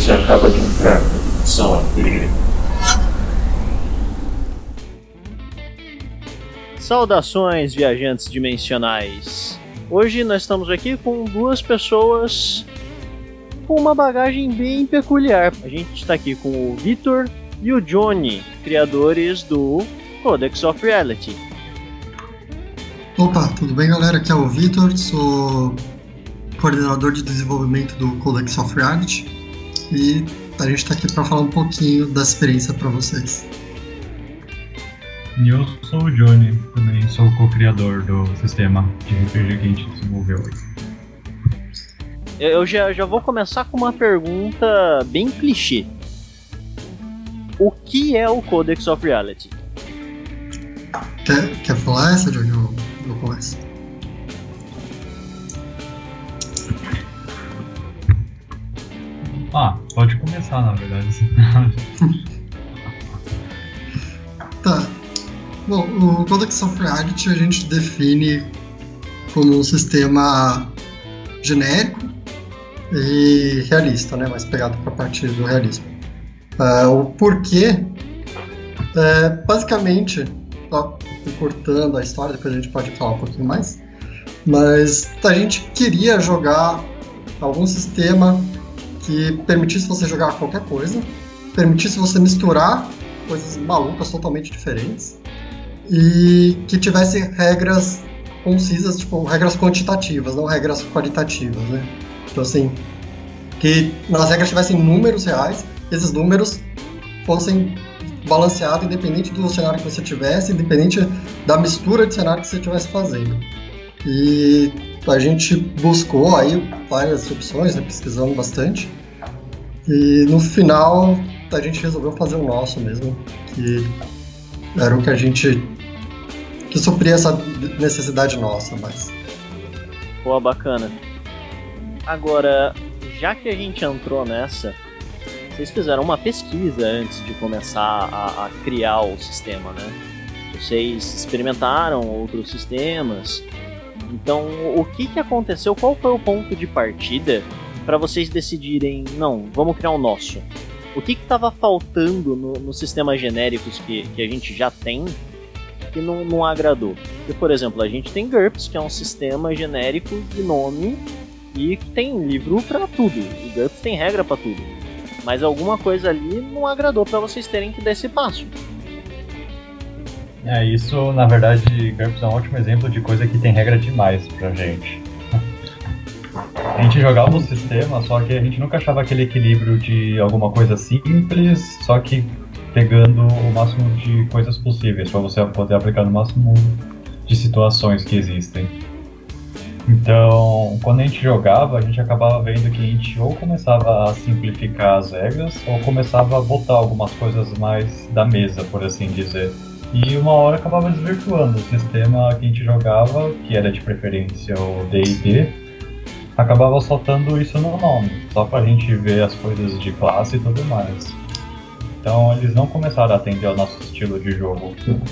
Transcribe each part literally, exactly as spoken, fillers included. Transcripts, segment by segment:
você acaba de entrar na edição R P G. Saudações, viajantes dimensionais! Hoje nós estamos aqui com duas pessoas com uma bagagem bem peculiar. A gente está aqui com o Vitor e o Johnny, criadores do Codex of Reality. Opa, tudo bem, galera? Aqui é o Vitor, sou coordenador de desenvolvimento do Codex of Reality e a gente está aqui para falar um pouquinho da experiência para vocês. E eu sou o Johnny, também sou co-criador do sistema de R P G que a gente desenvolveu aí. Eu já, já vou começar com uma pergunta bem clichê. O que é o Codex of Reality? Quer, quer falar essa, Johnny? Eu, eu começo. Ah, pode começar, na verdade. Tá. Bom, o Codex of Reality a gente define como um sistema genérico e realista, né? Mais pegado para a parte do realismo. Uh, o porquê, é, basicamente, só encurtando a história, depois a gente pode falar um pouquinho mais, mas a gente queria jogar algum sistema que permitisse você jogar qualquer coisa, permitisse você misturar coisas malucas totalmente diferentes, e que tivesse regras concisas, tipo, regras quantitativas, não regras qualitativas, né? Então, assim, que nas regras tivessem números reais, esses números fossem balanceados independente do cenário que você tivesse, independente da mistura de cenário que você estivesse fazendo. E a gente buscou aí várias opções, né, pesquisamos bastante, e no final a gente resolveu fazer o nosso mesmo, que era o que a gente... que supria essa necessidade nossa, mas... Pô, bacana. Agora, já que a gente entrou nessa, vocês fizeram uma pesquisa antes de começar a, a criar o sistema, né? Vocês experimentaram outros sistemas. Então, o que que aconteceu? Qual foi o ponto de partida para vocês decidirem, não, vamos criar o nosso? O que que estava faltando no, nos sistemas genéricos que, que a gente já tem que não, não agradou? Porque, por exemplo, a gente tem GURPS, que é um sistema genérico de nome e que tem livro para tudo. O GURPS tem regra para tudo. Mas alguma coisa ali não agradou para vocês terem que dar esse passo. É, isso, na verdade, GURPS é um ótimo exemplo de coisa que tem regra demais pra gente. A gente jogava o sistema, só que a gente nunca achava aquele equilíbrio de alguma coisa simples, só que pegando o máximo de coisas possíveis, para você poder aplicar no máximo de situações que existem. Então, quando a gente jogava, a gente acabava vendo que a gente ou começava a simplificar as regras, ou começava a botar algumas coisas mais da mesa, por assim dizer. E uma hora acabava desvirtuando o sistema que a gente jogava, que era de preferência o D e D, acabava soltando isso no nome, só pra gente ver as coisas de classe e tudo mais. Então eles não começaram a atender ao nosso estilo de jogo.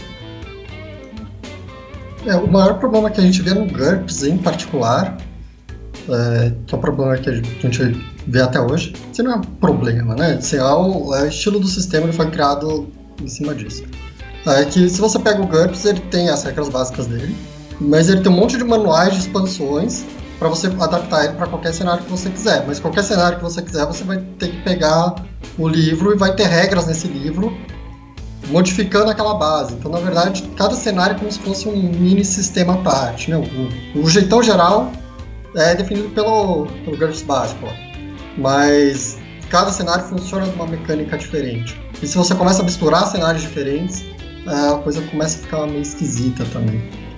É, o maior problema que a gente vê no GURPS em particular, é, que é o problema que a gente vê até hoje, isso não é um problema, né? Assim, é, o, é o estilo do sistema, ele foi criado em cima disso. É que se você pega o GURPS, ele tem as regras básicas dele, mas ele tem um monte de manuais de expansões para você adaptar ele para qualquer cenário que você quiser. Mas qualquer cenário que você quiser, você vai ter que pegar o livro e vai ter regras nesse livro, modificando aquela base. Então, na verdade, cada cenário é como se fosse um mini sistema à parte, né? O, o jeitão geral é definido pelo, pelo GURPS básico, mas cada cenário funciona de uma mecânica diferente. E se você começa a misturar cenários diferentes, a coisa começa a ficar meio esquisita também.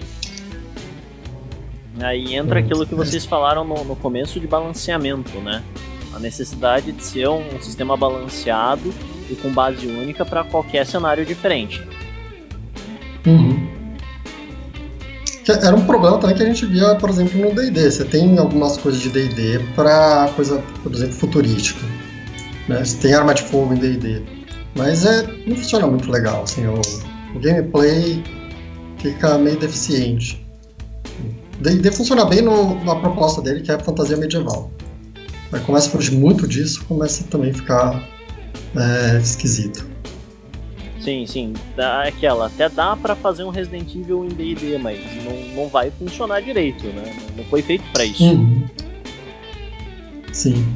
Aí entra aquilo que vocês falaram no, no começo de balanceamento, né? A necessidade de ser um sistema balanceado e com base única para qualquer cenário diferente. Uhum. Era um problema também que a gente via, por exemplo, no D e D. Você tem algumas coisas de D e D para coisa, por exemplo, futurística, né? Você tem arma de fogo em D e D, mas é, não funciona muito legal, assim, o, o gameplay fica meio deficiente. D e D funciona bem no, na proposta dele, que é a fantasia medieval. Aí começa a fugir muito disso, começa a também ficar é, esquisito. Sim, sim. Dá aquela, até dá pra fazer um Resident Evil em D e D, mas não, não vai funcionar direito, né? Não foi feito pra isso. Uhum. Sim.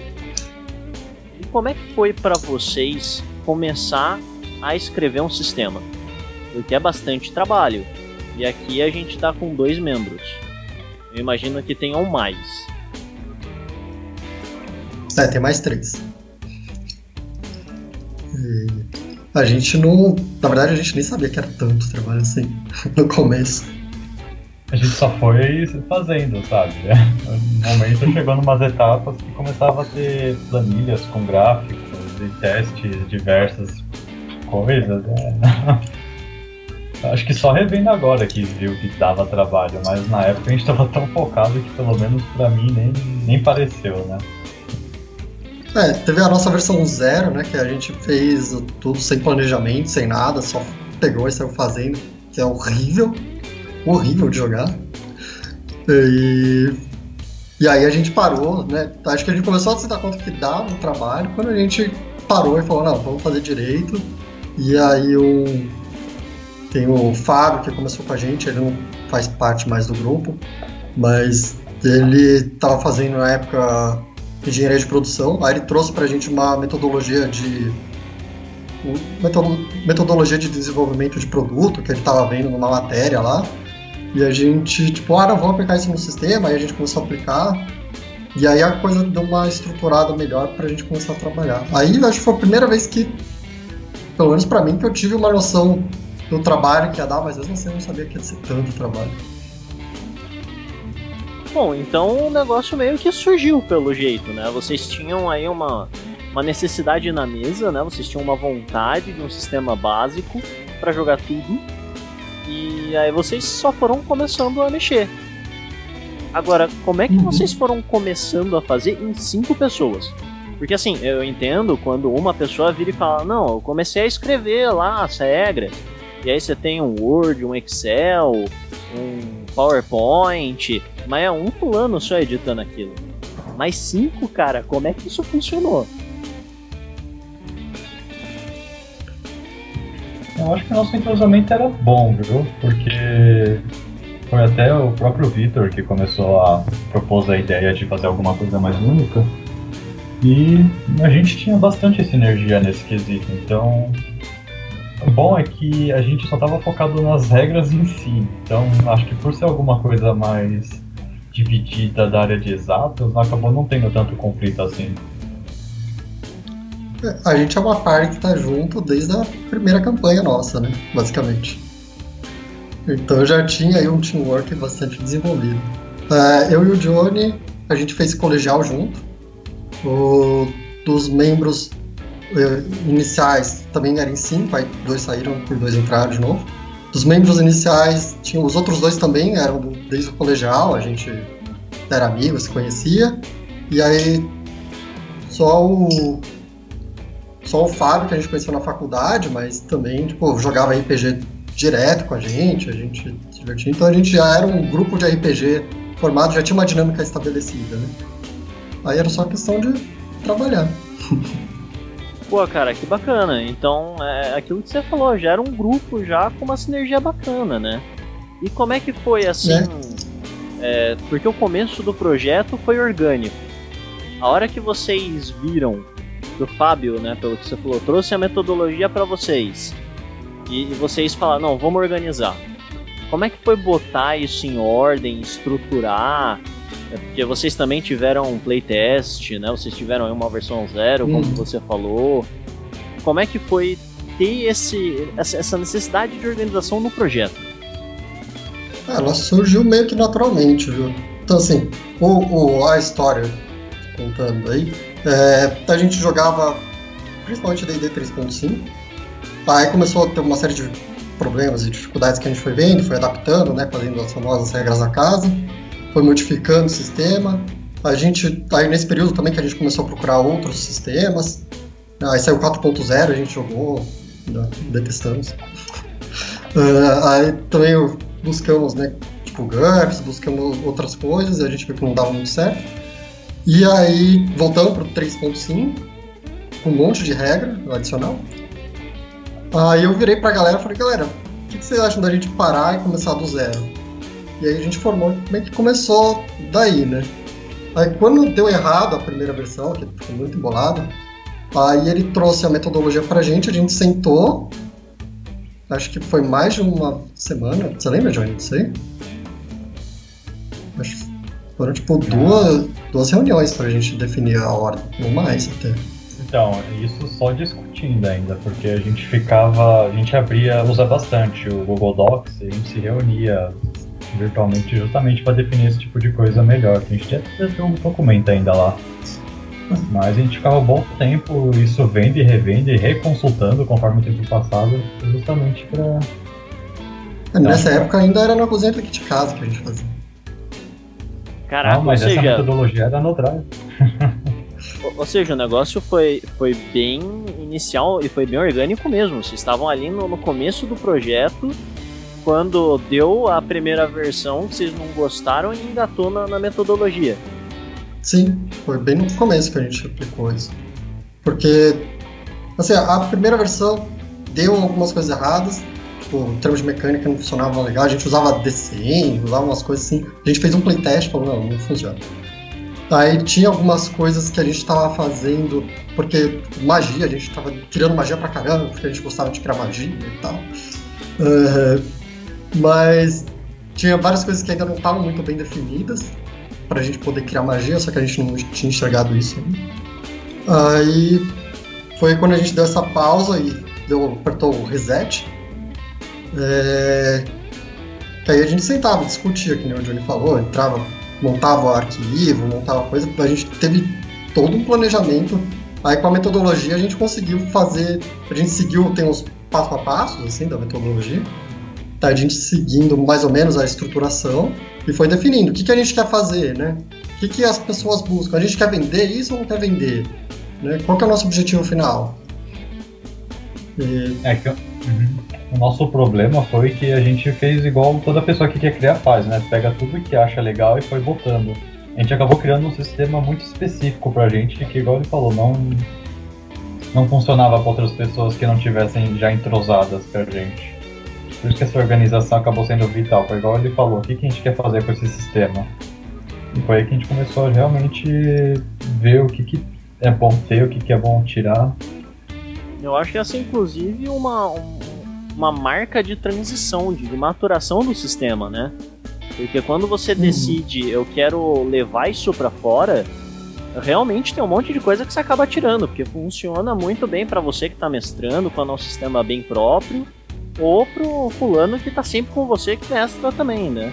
E como é que foi pra vocês começar a escrever um sistema? Porque é bastante trabalho. E aqui a gente tá com dois membros. Eu imagino que tenham mais. É, tem mais três. E a gente não... Na verdade, a gente nem sabia que era tanto trabalho assim, no começo. A gente só foi fazendo, sabe? No momento chegou numas etapas que começava a ter planilhas com gráficos e testes, diversas coisas. Né? Acho que só revendo agora que viu que dava trabalho, mas na época a gente estava tão focado que pelo menos pra mim nem, nem pareceu, né? É, teve a nossa versão zero, né, que a gente fez tudo sem planejamento, sem nada, só pegou e saiu fazendo, que é horrível, horrível de jogar. E, e aí a gente parou, né, acho que a gente começou a se dar conta que dava um trabalho, quando a gente parou e falou, não, vamos fazer direito. E aí o, tem o Fábio, que começou com a gente, ele não faz parte mais do grupo, mas ele estava fazendo na época engenharia de produção, aí ele trouxe pra gente uma metodologia de metodologia de desenvolvimento de produto, que ele tava vendo numa matéria lá, e a gente, tipo, ah, não, vamos aplicar isso no sistema, aí a gente começou a aplicar, e aí a coisa deu uma estruturada melhor pra gente começar a trabalhar. Aí acho que foi a primeira vez que, pelo menos pra mim, que eu tive uma noção do trabalho que ia dar, mas mesmo assim eu não sabia que ia ser tanto trabalho. Bom, então o negócio meio que surgiu pelo jeito, né? Vocês tinham aí uma, uma necessidade na mesa, né? Vocês tinham uma vontade de um sistema básico para jogar tudo. E aí vocês só foram começando a mexer. Agora, como é que uhum. vocês foram começando a fazer em cinco pessoas? Porque assim, eu entendo quando uma pessoa vira e fala, não, eu comecei a escrever lá as regras. E aí você tem um Word, um Excel, um PowerPoint, mas é um fulano só editando aquilo. Mas cinco, cara, como é que isso funcionou? Eu acho que o nosso entrosamento era bom, viu? Porque foi até o próprio Vitor que começou a propor a ideia de fazer alguma coisa mais única. E a gente tinha bastante sinergia nesse quesito, então... O bom é que a gente só estava focado nas regras em si, então acho que por ser alguma coisa mais dividida da área de exatas, acabou não tendo tanto conflito assim. A gente é uma parte que tá junto desde a primeira campanha nossa, né, basicamente. Então já tinha aí um teamwork bastante desenvolvido. Uh, eu e o Johnny, a gente fez colegial junto. O, dos membros iniciais também eram em cinco, aí dois saíram e dois entraram de novo. Dos membros iniciais, tinha, os outros dois também eram do, desde o colegial, a gente era amigo, se conhecia. E aí só o só o Fábio, que a gente conheceu na faculdade, mas também tipo, jogava R P G direto com a gente, a gente se divertia. Então a gente já era um grupo de R P G formado, já tinha uma dinâmica estabelecida, né? Aí era só questão de trabalhar. Pô, cara, que bacana. Então, é aquilo que você falou, já era um grupo já com uma sinergia bacana, né? E como é que foi, assim... É. É, porque o começo do projeto foi orgânico. A hora que vocês viram que o Fábio, né, pelo que você falou, trouxe a metodologia pra vocês, e vocês falaram, não, vamos organizar. Como é que foi botar isso em ordem, estruturar... É porque vocês também tiveram um playtest, né? Vocês tiveram uma versão zero, como hum. você falou. Como é que foi ter esse, essa necessidade de organização no projeto? Ela surgiu meio que naturalmente, viu? Então assim, o, o, a história, contando aí, é, a gente jogava principalmente D e D três ponto cinco. Aí começou a ter uma série de problemas e dificuldades que a gente foi vendo, foi adaptando, né? Fazendo as famosas regras da casa. Foi modificando o sistema. A gente, aí nesse período também que a gente começou a procurar outros sistemas. Aí saiu quatro ponto zero, a gente jogou, né, detestamos. Uh, aí também buscamos, né, tipo GURPS, buscamos outras coisas, e a gente viu que não dava muito certo. E aí, voltando pro três ponto cinco, com um monte de regra adicional. Aí eu virei pra galera e falei, galera, o que, que vocês acham da gente parar e começar do zero? E aí a gente formou, meio que começou daí, né? Aí quando deu errado a primeira versão, que ficou muito embolada, aí ele trouxe a metodologia pra gente, a gente sentou, acho que foi mais de uma semana, você lembra, Johnny, disso aí? Acho que foram tipo duas, duas reuniões pra gente definir a ordem, ou mais até. Então, isso só discutindo ainda, porque a gente ficava, a gente abria, usa bastante o Google Docs, e a gente se reunia virtualmente justamente para definir esse tipo de coisa melhor. A gente tem um documento ainda lá. Mas a gente ficava um bom tempo isso vendo e revendo e reconsultando conforme o tempo passava, justamente para... Nessa então, época ainda era na cozinha aqui de casa que a gente fazia. Caraca, não, mas ou essa seja... metodologia era no Drive. ou, ou seja, o negócio foi, foi bem inicial e foi bem orgânico mesmo. Vocês estavam ali no, no começo do projeto, quando deu a primeira versão que vocês não gostaram e engatou na, na metodologia. Sim, foi bem no começo que a gente aplicou isso. Porque, assim, a primeira versão deu algumas coisas erradas, tipo, o termo de mecânica não funcionava legal, a gente usava D C M, usava umas coisas assim. A gente fez um playtest e falou, não, não funciona. Aí tinha algumas coisas que a gente estava fazendo, porque magia, a gente estava criando magia pra caramba, porque a gente gostava de criar magia e tal. Uh, Mas tinha várias coisas que ainda não estavam muito bem definidas pra gente poder criar magia, só que a gente não tinha enxergado isso ainda. Aí foi quando a gente deu essa pausa e deu, apertou o reset. É... Aí a gente sentava, discutia, que nem o Johnny falou, entrava, montava o arquivo, montava coisa, a gente teve todo um planejamento. Aí com a metodologia a gente conseguiu fazer, a gente seguiu, tem uns passo a passo assim da metodologia. Tá, a gente seguindo mais ou menos a estruturação e foi definindo o que, que a gente quer fazer, né? O que, que as pessoas buscam? A gente quer vender isso ou não quer vender? Né? Qual que é o nosso objetivo final? E... É que uhum. o nosso problema foi que a gente fez igual toda pessoa que quer criar faz, né? Pega tudo que acha legal e foi botando. A gente acabou criando um sistema muito específico pra gente que, igual ele falou, não, não funcionava para outras pessoas que não tivessem já entrosadas com a gente. Por isso que essa organização acabou sendo vital, foi igual ele falou, o que, que a gente quer fazer com esse sistema? E foi aí que a gente começou a realmente ver o que, que é bom ter, o que, que é bom tirar. Eu acho que essa é inclusive uma, um, uma marca de transição, de, de maturação do sistema, né? Porque quando você uhum. decide, eu quero levar isso pra fora, realmente tem um monte de coisa que você acaba tirando, porque funciona muito bem pra você que tá mestrando, quando é um sistema bem próprio, ou pro fulano que tá sempre com você que mestra também, né?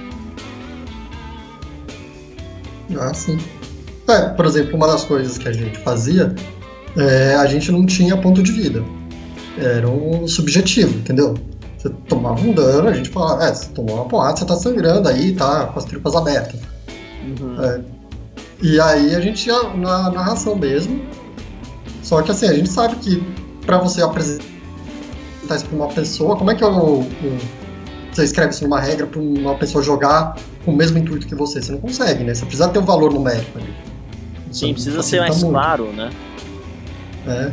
Ah, sim. É, por exemplo, uma das coisas que a gente fazia, é, a gente não tinha ponto de vida. Era um subjetivo, entendeu? Você tomava um dano, a gente falava, é, você tomou uma porrada, você tá sangrando aí, tá com as tripas abertas. Uhum. É, e aí a gente ia na narração mesmo. Só que assim, a gente sabe que pra você apresentar isso pra uma pessoa, como é que eu, eu, você escreve isso numa regra pra uma pessoa jogar com o mesmo intuito que você? Você não consegue, né? Você precisa ter um valor numérico ali. Sim, então, precisa ser mais muito. Claro, né? É.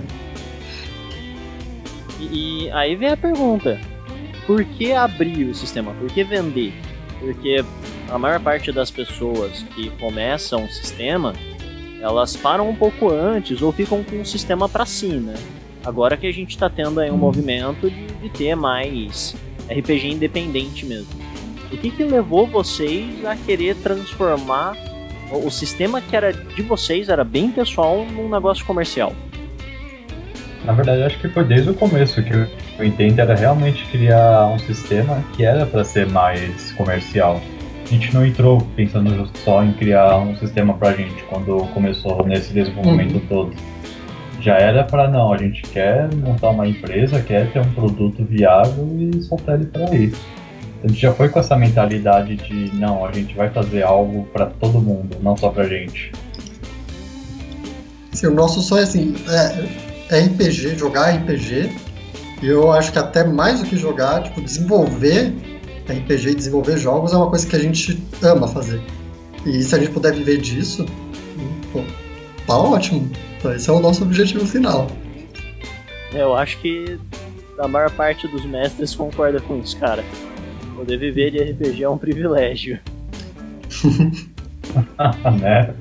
E, e aí vem a pergunta, por que abrir o sistema? Por que vender? Porque a maior parte das pessoas que começam o sistema, elas param um pouco antes ou ficam com o sistema pra si, né? Agora que a gente tá tendo aí um hum. movimento de, de ter mais R P G independente mesmo. O que que levou vocês a querer transformar o sistema que era de vocês, era bem pessoal, num negócio comercial? Na verdade, acho que foi desde o começo que o intuito era realmente criar um sistema que era para ser mais comercial. A gente não entrou pensando só em criar um sistema pra gente quando começou nesse desenvolvimento uhum. todo. Já era para não, a gente quer montar uma empresa, quer ter um produto viável e soltar ele por aí. A gente já foi com essa mentalidade de não, a gente vai fazer algo para todo mundo, não só pra gente. Sim, o nosso sonho é assim, é, é R P G, jogar R P G, e eu acho que até mais do que jogar, tipo, desenvolver R P G e desenvolver jogos é uma coisa que a gente ama fazer. E se a gente puder viver disso, pô, tá ótimo. Esse é o nosso objetivo final. Eu acho que a maior parte dos mestres concorda com isso, cara. Poder viver de R P G é um privilégio. Né?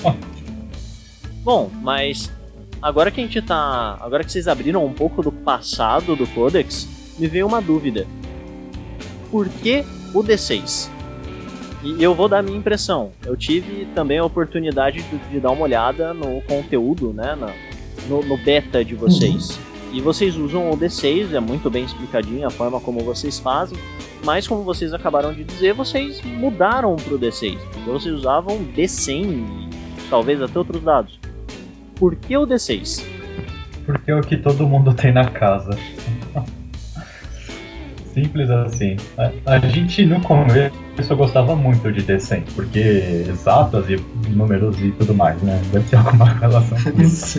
Bom, mas agora que a gente tá. Agora que vocês abriram um pouco do passado do Codex, me veio uma dúvida. Por que o D seis? E eu vou dar a minha impressão. Eu tive também a oportunidade de, de dar uma olhada no conteúdo, né? Na, no, no beta de vocês. Uhum. E vocês usam o D seis, é muito bem explicadinho a forma como vocês fazem. Mas como vocês acabaram de dizer, vocês mudaram pro D seis. Porque vocês usavam D cem e talvez até outros dados. Por que o D seis? Porque é o que todo mundo tem na casa. Simples assim. A, a gente no começo gostava muito de D cem, porque exatas e números e tudo mais, né? Deve ter alguma relação com isso.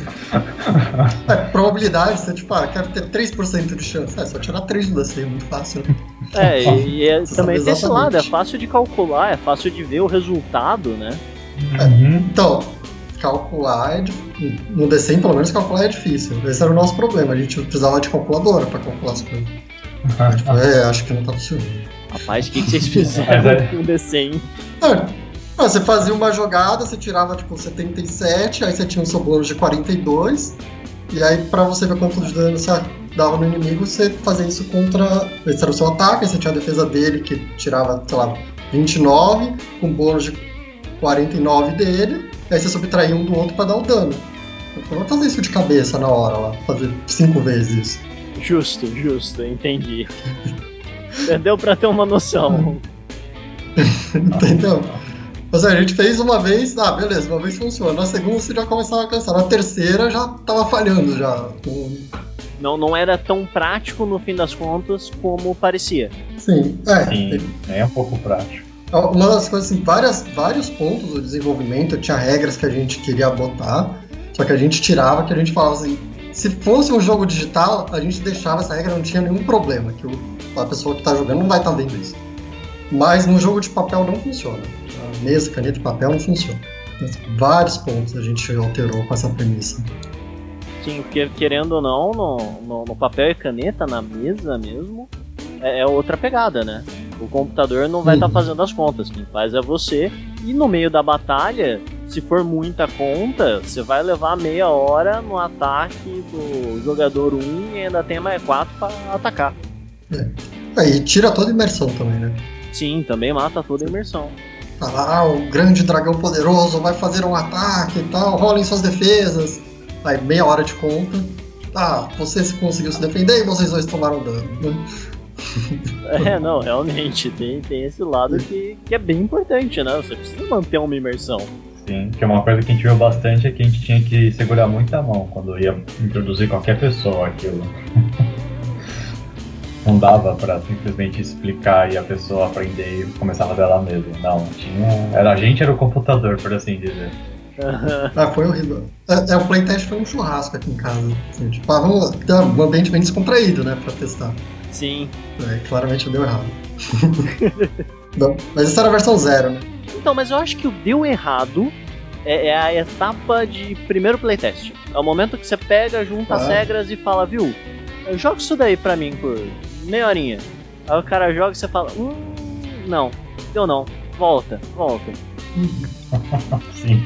É, probabilidade, você tipo, ah, quero ter três por cento de chance. É, só tirar três do D cem, é muito fácil. É, e, e é, também tem esse lado, é exatamente. fácil de calcular, é fácil de ver o resultado, né? Uhum. Então, calcular é difícil. No D cem, pelo menos, calcular é difícil. Esse era o nosso problema, a gente precisava de calculadora pra calcular as coisas. Tipo, é, acho que não tá funcionando. Rapaz, o que, que vocês fizeram com o D cem? Ah, você fazia uma jogada, você tirava tipo setenta e sete, aí você tinha um seu bônus de quarenta e dois, e aí pra você ver quanto de dano você dava no inimigo, você fazia isso contra. Esse era o seu ataque, aí você tinha a defesa dele que tirava, sei lá, vinte e nove, com bônus de quarenta e nove dele, aí você subtraía um do outro pra dar o dano. Eu vou fazer isso de cabeça na hora lá, fazer cinco vezes isso. Justo, justo, entendi. Deu pra ter uma noção. Entendeu? Ou seja, a gente fez uma vez, ah, beleza, uma vez funciona. Na segunda você já começava a cansar. Na terceira já tava falhando já. Não, não era tão prático no fim das contas como parecia. Sim, é. Sim, é um pouco prático. Uma das coisas, assim, várias, vários pontos do desenvolvimento, tinha regras que a gente queria botar, só que a gente tirava, que a gente falava assim, se fosse um jogo digital, a gente deixava essa regra, não tinha nenhum problema, que a pessoa que está jogando não vai estar tá vendo isso. Mas no jogo de papel não funciona. A mesa, caneta e papel não funciona. Mas vários pontos a gente alterou com essa premissa. Sim, porque querendo ou não, no, no, no papel e caneta, na mesa mesmo, é, é outra pegada, né? O computador não vai estar uhum. tá fazendo as contas, quem faz é você. E no meio da batalha, se for muita conta, você vai levar meia hora no ataque do jogador um e ainda tem mais quatro para atacar. É. É, e tira toda a imersão também, né? Sim, também mata toda a imersão. Ah, o grande dragão poderoso vai fazer um ataque e tal, rolem suas defesas. Aí meia hora de conta. Ah, você conseguiu se defender e vocês dois tomaram dano, né? É, não, realmente, tem, tem esse lado que, que é bem importante, né? Você precisa manter uma imersão. Sim, que é uma coisa que a gente viu bastante é que a gente tinha que segurar muito a mão quando ia introduzir qualquer pessoa aquilo. Não dava pra simplesmente explicar e a pessoa aprender e começar dela mesma. Não, tinha. Era, a gente era o computador, por assim dizer. Ah, foi horrível. É, é, o playtest foi um churrasco aqui em casa. Assim, tipo, ah, vamos ter um ambiente bem descontraído, né, pra testar. Sim. É, claramente deu errado. Não, mas essa era a versão zero, né? Então, mas eu acho que o deu errado é, é a etapa de primeiro playtest. É o momento que você pega, junta ah. as regras e fala, viu, joga isso daí pra mim por meia horinha. Aí o cara joga e você fala, hum, não, deu não, volta, volta. Sim.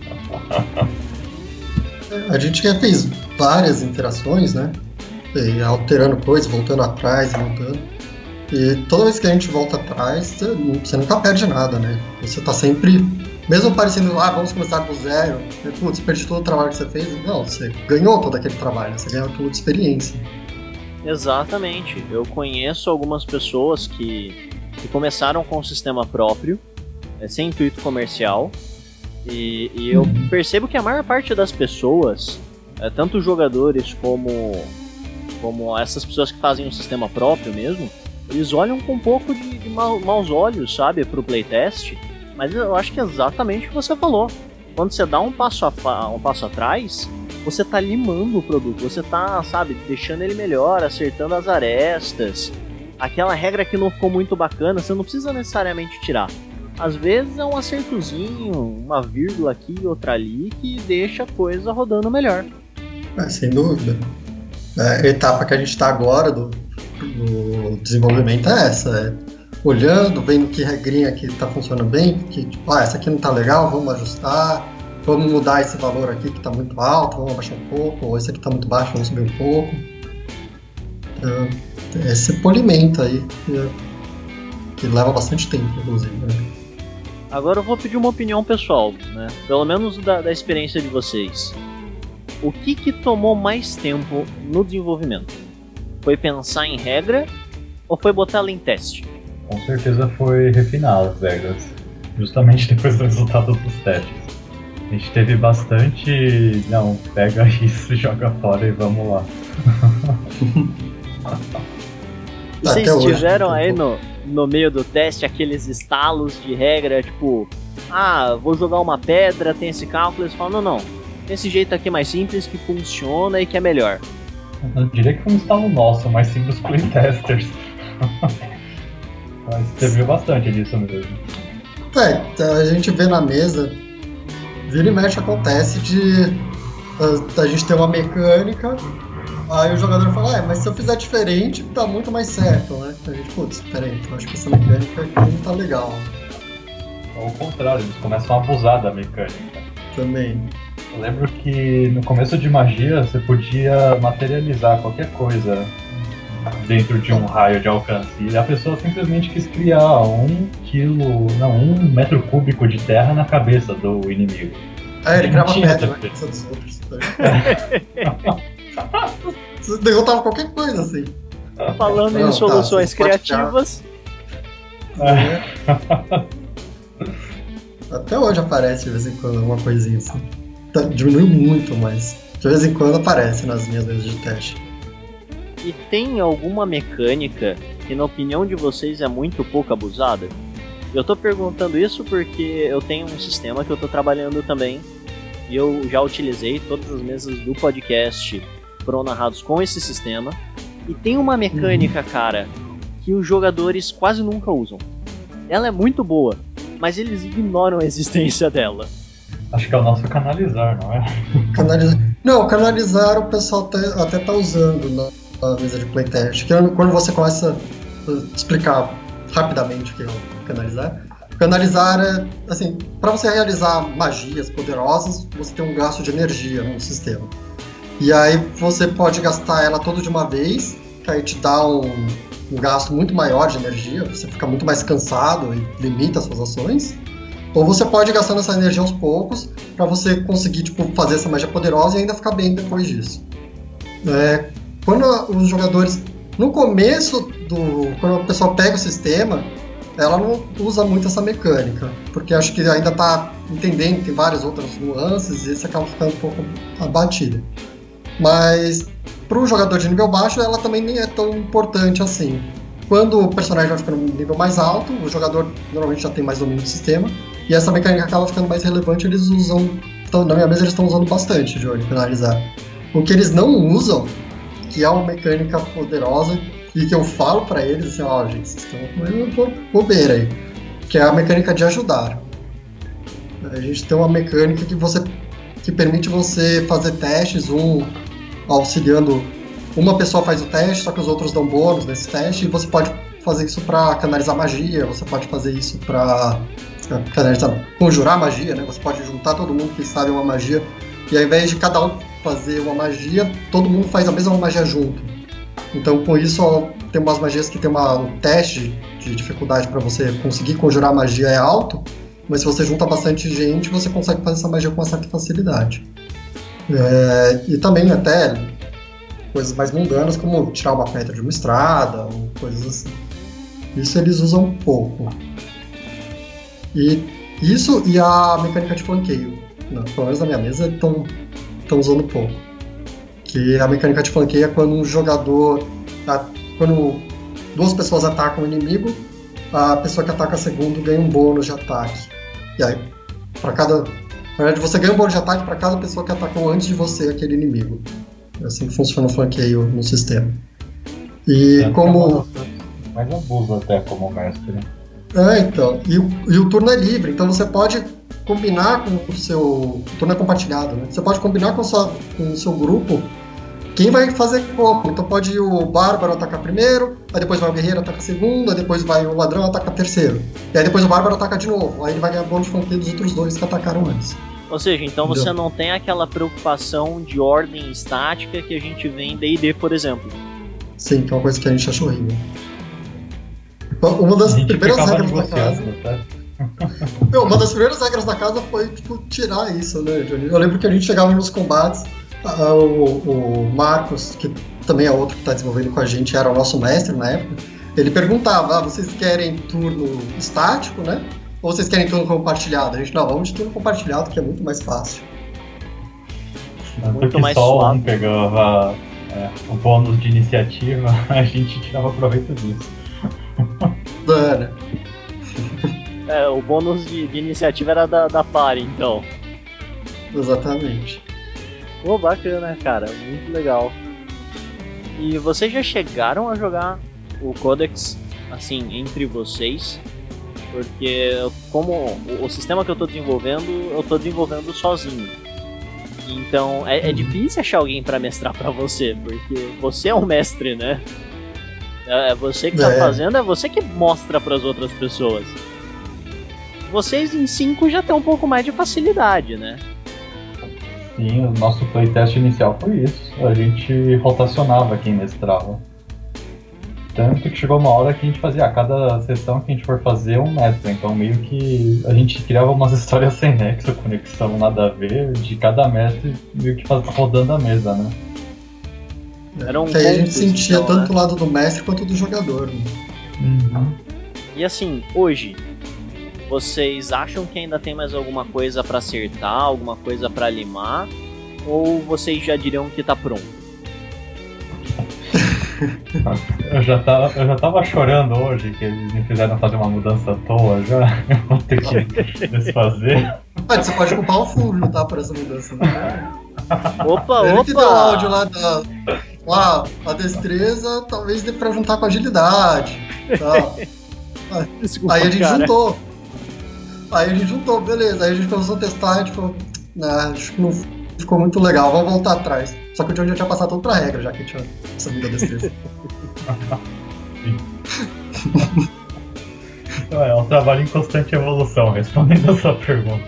A gente já fez várias interações, né? E alterando coisas, voltando atrás, voltando. E toda vez que a gente volta atrás, você nunca perde nada, né? Você tá sempre, mesmo parecendo, ah, vamos começar do zero, putz, perdi todo o trabalho que você fez. Não, você ganhou todo aquele trabalho, né? Você ganhou tudo de experiência. Exatamente. Eu conheço algumas pessoas que, que começaram com um sistema próprio, é, sem intuito comercial, e, e eu uhum. percebo que a maior parte das pessoas, é, tanto jogadores como, como essas pessoas que fazem um sistema próprio mesmo, eles olham com um pouco de, de ma- maus olhos, sabe, pro playtest, mas eu acho que é exatamente o que você falou. Quando você dá um passo, a, um passo atrás, você tá limando o produto, você tá, sabe, deixando ele melhor, acertando as arestas. Aquela regra que não ficou muito bacana, você não precisa necessariamente tirar. Às vezes é um acertozinho, uma vírgula aqui e outra ali, que deixa a coisa rodando melhor. É, sem dúvida. É, a etapa que a gente está agora do, do desenvolvimento é essa. É olhando, vendo que regrinha que está funcionando bem, que tipo, ah, essa aqui não está legal, vamos ajustar, vamos mudar esse valor aqui que está muito alto, vamos abaixar um pouco, ou esse aqui está muito baixo, vamos subir um pouco. É, esse polimento aí, que, que leva bastante tempo, inclusive. Né? Agora eu vou pedir uma opinião pessoal, né? Pelo menos da, da experiência de vocês. O que que tomou mais tempo no desenvolvimento? Foi pensar em regra ou foi botar ela em teste? Com certeza foi refinar as regras, justamente depois do resultado dos testes. A gente teve bastante... Não, pega isso, joga fora e vamos lá. Vocês tiveram aí no, no meio do teste aqueles estalos de regra, tipo... Ah, vou jogar uma pedra, tem esse cálculo, eles falam, não, não. Tem esse jeito aqui mais simples, que funciona e que é melhor. Eu diria que foi um estalo nosso, mais simples playtesters. Mas teve bastante disso mesmo. É, a gente vê na mesa, vira e mexe acontece de a, a gente ter uma mecânica, aí o jogador fala, ah, mas se eu fizer diferente, tá muito mais certo, né? A gente, putz, peraí, eu acho que essa mecânica aqui não tá legal. Ao contrário, eles começam a abusar da mecânica. Também. Eu lembro que no começo de magia você podia materializar qualquer coisa dentro de um raio de alcance. E a pessoa simplesmente quis criar um quilo, não, um metro cúbico de terra na cabeça do inimigo. É, ele criava pedra na cabeça dos outros. Você derrotava qualquer coisa assim. Falando não, em soluções tá, criativas. É. Até hoje aparece de vez em quando alguma coisinha assim. Tá, diminuiu muito, mas de vez em quando aparece nas minhas mesas de teste. E tem alguma mecânica que, na opinião de vocês, é muito pouco abusada? Eu tô perguntando isso porque eu tenho um sistema que eu tô trabalhando também e eu já utilizei todas as mesas do podcast foram narrados com esse sistema. E tem uma mecânica, uhum. cara, que os jogadores quase nunca usam. Ela é muito boa, mas eles ignoram a existência dela. Acho que é o nosso canalizar, não é? Canalizar. Não, canalizar o pessoal até, até tá usando na, na mesa de playtest. Que quando você começa a explicar rapidamente o que é o canalizar, canalizar é, assim, para você realizar magias poderosas, você tem um gasto de energia no sistema. E aí você pode gastar ela toda de uma vez, que aí te dá um, um gasto muito maior de energia, você fica muito mais cansado e limita as suas ações. Ou você pode ir gastando essa energia aos poucos para você conseguir tipo, fazer essa magia poderosa e ainda ficar bem depois disso. É, quando os jogadores, no começo, do, quando o pessoal pega o sistema, ela não usa muito essa mecânica, porque acho que ainda está entendendo, tem várias outras nuances e esse acaba ficando um pouco abatida. Mas para o jogador de nível baixo, ela também nem é tão importante assim. Quando o personagem vai ficando no nível mais alto, o jogador normalmente já tem mais domínio do sistema, e essa mecânica acaba ficando mais relevante, eles usam, então, na minha mesa eles estão usando bastante de finalizar. O que eles não usam, que é uma mecânica poderosa, e que eu falo pra eles, assim, ó, oh, gente, vocês estão comendo bobeira aí, que é a mecânica de ajudar. A gente tem uma mecânica que, você, que permite você fazer testes, um auxiliando, uma pessoa faz o teste, só que os outros dão bônus nesse teste, e você pode fazer isso pra canalizar magia, você pode fazer isso pra canalizar, conjurar magia, né? Você pode juntar todo mundo que sabe uma magia, e ao invés de cada um fazer uma magia, todo mundo faz a mesma magia junto. Então, com isso, ó, tem umas magias que tem uma, um teste de dificuldade para você conseguir conjurar magia é alto, mas se você junta bastante gente, você consegue fazer essa magia com uma certa facilidade. É, e também até coisas mais mundanas, como tirar uma pedra de uma estrada, ou coisas assim. Isso eles usam um pouco. E isso e a mecânica de flanqueio. Não, pelo menos na minha mesa estão usando pouco. Que a mecânica de flanqueio é quando um jogador, quando duas pessoas atacam o inimigo, a pessoa que ataca segundo ganha um bônus de ataque. E aí, para cada, na verdade, você ganha um bônus de ataque para cada pessoa que atacou antes de você aquele inimigo. É assim que funciona o flanqueio no sistema. E é como mais abuso até como mestre. É, então. E, o- e o turno é livre, então você pode combinar com o seu. O turno é compartilhado, né? Você pode combinar com, a sua, com o seu grupo quem vai fazer como. Então pode ir o bárbaro atacar primeiro, aí depois vai o guerreiro atacar segundo, aí depois vai o ladrão atacar terceiro. E aí depois o bárbaro ataca de novo. Aí ele vai ganhar bônus de fronteira dos outros dois que atacaram antes. Ou seja, então você Entendeu? não tem aquela preocupação de ordem estática que a gente vê em D e D, por exemplo. Sim, que é uma coisa que a gente achou horrível. Uma das A gente primeiras ficava regras da casa. negociando, tá? Meu, uma das primeiras regras da casa foi, tipo, tirar isso, né, Johnny? Eu lembro que a gente chegava nos combates, ah, o, o Marcos, que também é outro que tá desenvolvendo com a gente, era o nosso mestre na época, ele perguntava, ah, vocês querem turno estático, né? Ou vocês querem turno compartilhado? A gente, não, vamos de turno compartilhado, que é muito mais fácil. Tanto Muito que mais só suave. um pegava é, o bônus de iniciativa, a gente tirava proveito disso. É, né? É, o bônus de, de iniciativa era da, da party, então. Exatamente. Pô, bacana, cara. Muito legal. E vocês já chegaram a jogar o Codex, assim, entre vocês? Porque como o, o sistema que eu tô desenvolvendo, eu tô desenvolvendo sozinho. Então é, é difícil achar alguém pra mestrar pra você, porque você é um mestre, né? É é você que tá É. fazendo, é você que mostra pras outras pessoas. Vocês em cinco já tem um pouco mais de facilidade, né? Sim, o nosso playtest inicial foi isso. A gente rotacionava quem mestrava. Tanto que chegou uma hora que a gente fazia, a cada sessão que a gente for fazer, um mestre. Então meio que a gente criava umas histórias sem nexo, conexão, nada a ver, de cada mestre meio que faz, rodando a mesa, né? Era um que aí a gente conto, sentia então, tanto né? o lado do mestre quanto do jogador. Né? Uhum. E assim, hoje, vocês acham que ainda tem mais alguma coisa pra acertar, alguma coisa pra limar? Ou vocês já diriam que tá pronto? Eu já, tava, eu já tava chorando hoje que eles me fizeram fazer uma mudança à toa já. Eu vou ter que desfazer. Ah, você pode culpar o Fulvio, tá, por essa mudança. Né? Opa, Ele que deu o áudio opa! lá da. Lá, a destreza talvez dê pra juntar com agilidade. Tá? Desculpa, Aí a gente cara. juntou. Aí a gente juntou, beleza. Aí a gente começou a testar, a gente falou, nah, acho que não ficou muito legal, vamos voltar atrás. Só que o John já tinha passado outra regra, já que tinha sabido a destreza. Então é, é um trabalho em constante evolução, respondendo a sua pergunta.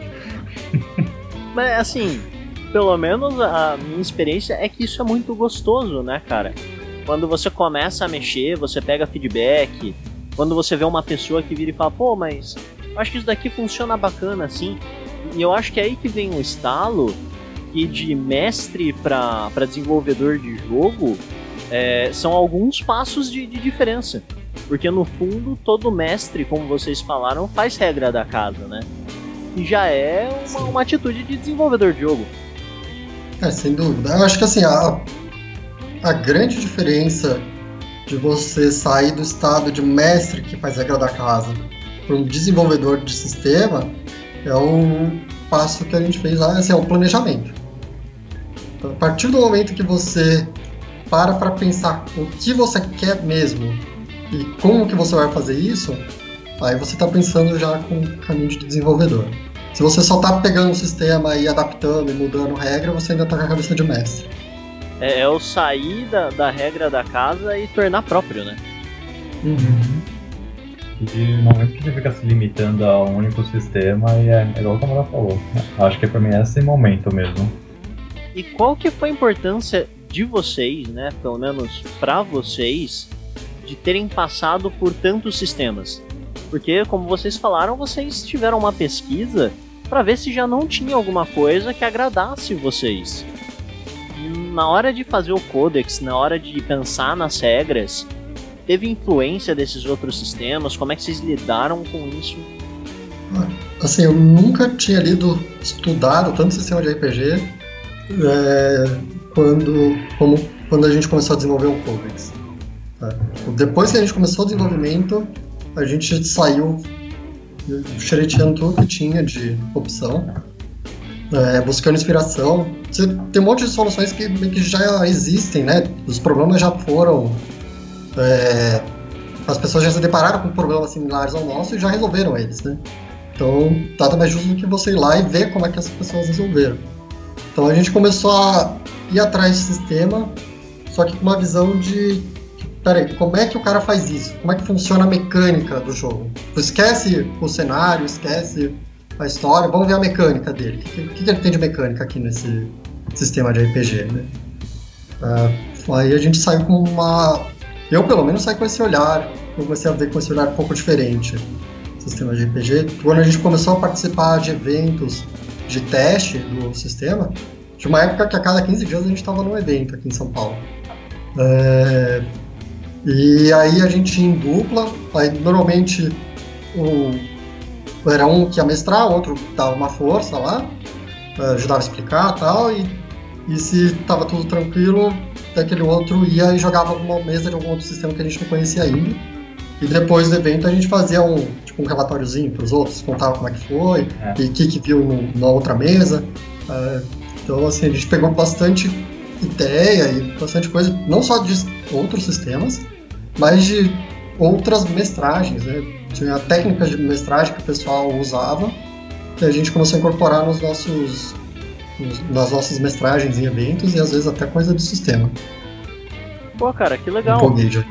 Mas assim, pelo menos a minha experiência é que isso é muito gostoso, né, cara? Quando você começa a mexer, você pega feedback. Quando você vê uma pessoa que vira e fala, pô, mas eu acho que isso daqui funciona bacana, assim. E eu acho que é aí que vem o estalo, que de mestre pra, pra desenvolvedor de jogo, é, são alguns passos de, de diferença. Porque no fundo, todo mestre, como vocês falaram, faz regra da casa, né? E já é uma, uma atitude de desenvolvedor de jogo. É, sem dúvida. Eu acho que assim, a, a grande diferença de você sair do estado de mestre que faz regra da casa para um desenvolvedor de sistema é o passo que a gente fez lá, assim, é o planejamento. Então, a partir do momento que você para para pensar o que você quer mesmo e como que você vai fazer isso, aí você está pensando já com o caminho de desenvolvedor. Se você só está pegando o sistema e adaptando e mudando regra, você ainda está com a cabeça de mestre. É, é o sair da, da regra da casa e tornar próprio, né? Uhum. E no momento que você fica se limitando a um único sistema, e é, é igual o Camara falou. Acho que pra mim é esse momento mesmo. E qual que foi a importância de vocês, né, pelo menos pra vocês, de terem passado por tantos sistemas? Porque, como vocês falaram, vocês tiveram uma pesquisa pra ver se já não tinha alguma coisa que agradasse vocês. Na hora de fazer o Codex, na hora de pensar nas regras, teve influência desses outros sistemas? Como é que vocês lidaram com isso? Assim, eu nunca tinha lido, estudado tanto sistema de R P G é, quando, como, quando a gente começou a desenvolver o Codex. Tá? Depois que a gente começou o desenvolvimento, a gente saiu xereteando tudo que tinha de opção, é, buscando inspiração. Você tem um monte de soluções que, que já existem, né? Os problemas já foram é, as pessoas já se depararam com problemas similares ao nosso e já resolveram eles, né? Então, nada mais justo do que você ir lá e ver como é que as pessoas resolveram. Então, a gente começou a ir atrás do sistema, só que com uma visão de... Peraí, como é que o cara faz isso? Como é que funciona a mecânica do jogo? Esquece o cenário, esquece a história, vamos ver a mecânica dele. O que, que, que ele tem de mecânica aqui nesse sistema de R P G, né? Uh, aí a gente saiu com uma... Eu, pelo menos, saí com esse olhar. Eu comecei a ver com esse olhar um pouco diferente. Sistema de R P G. Quando a gente começou a participar de eventos de teste do sistema, tinha uma época que a cada quinze dias a gente estava num evento aqui em São Paulo. É... E aí a gente ia em dupla, aí normalmente um... era um que ia mestrar, o outro dava uma força lá, ajudava a explicar e tal, e, e se tava tudo tranquilo, aquele outro ia e jogava alguma mesa de algum outro sistema que a gente não conhecia ainda. E depois do evento a gente fazia um, tipo, um relatóriozinho para os outros, contava como é que foi, é. E o que, que viu no, na outra mesa. Uh, então, assim, a gente pegou bastante ideia e bastante coisa, não só de outros sistemas, mas de outras mestragens, né? Tinha técnicas de mestragem que o pessoal usava e a gente começou a incorporar nos nossos, nos, nas nossas mestragens em eventos e às vezes até coisa do sistema. Pô, cara, que legal. Empolguei já.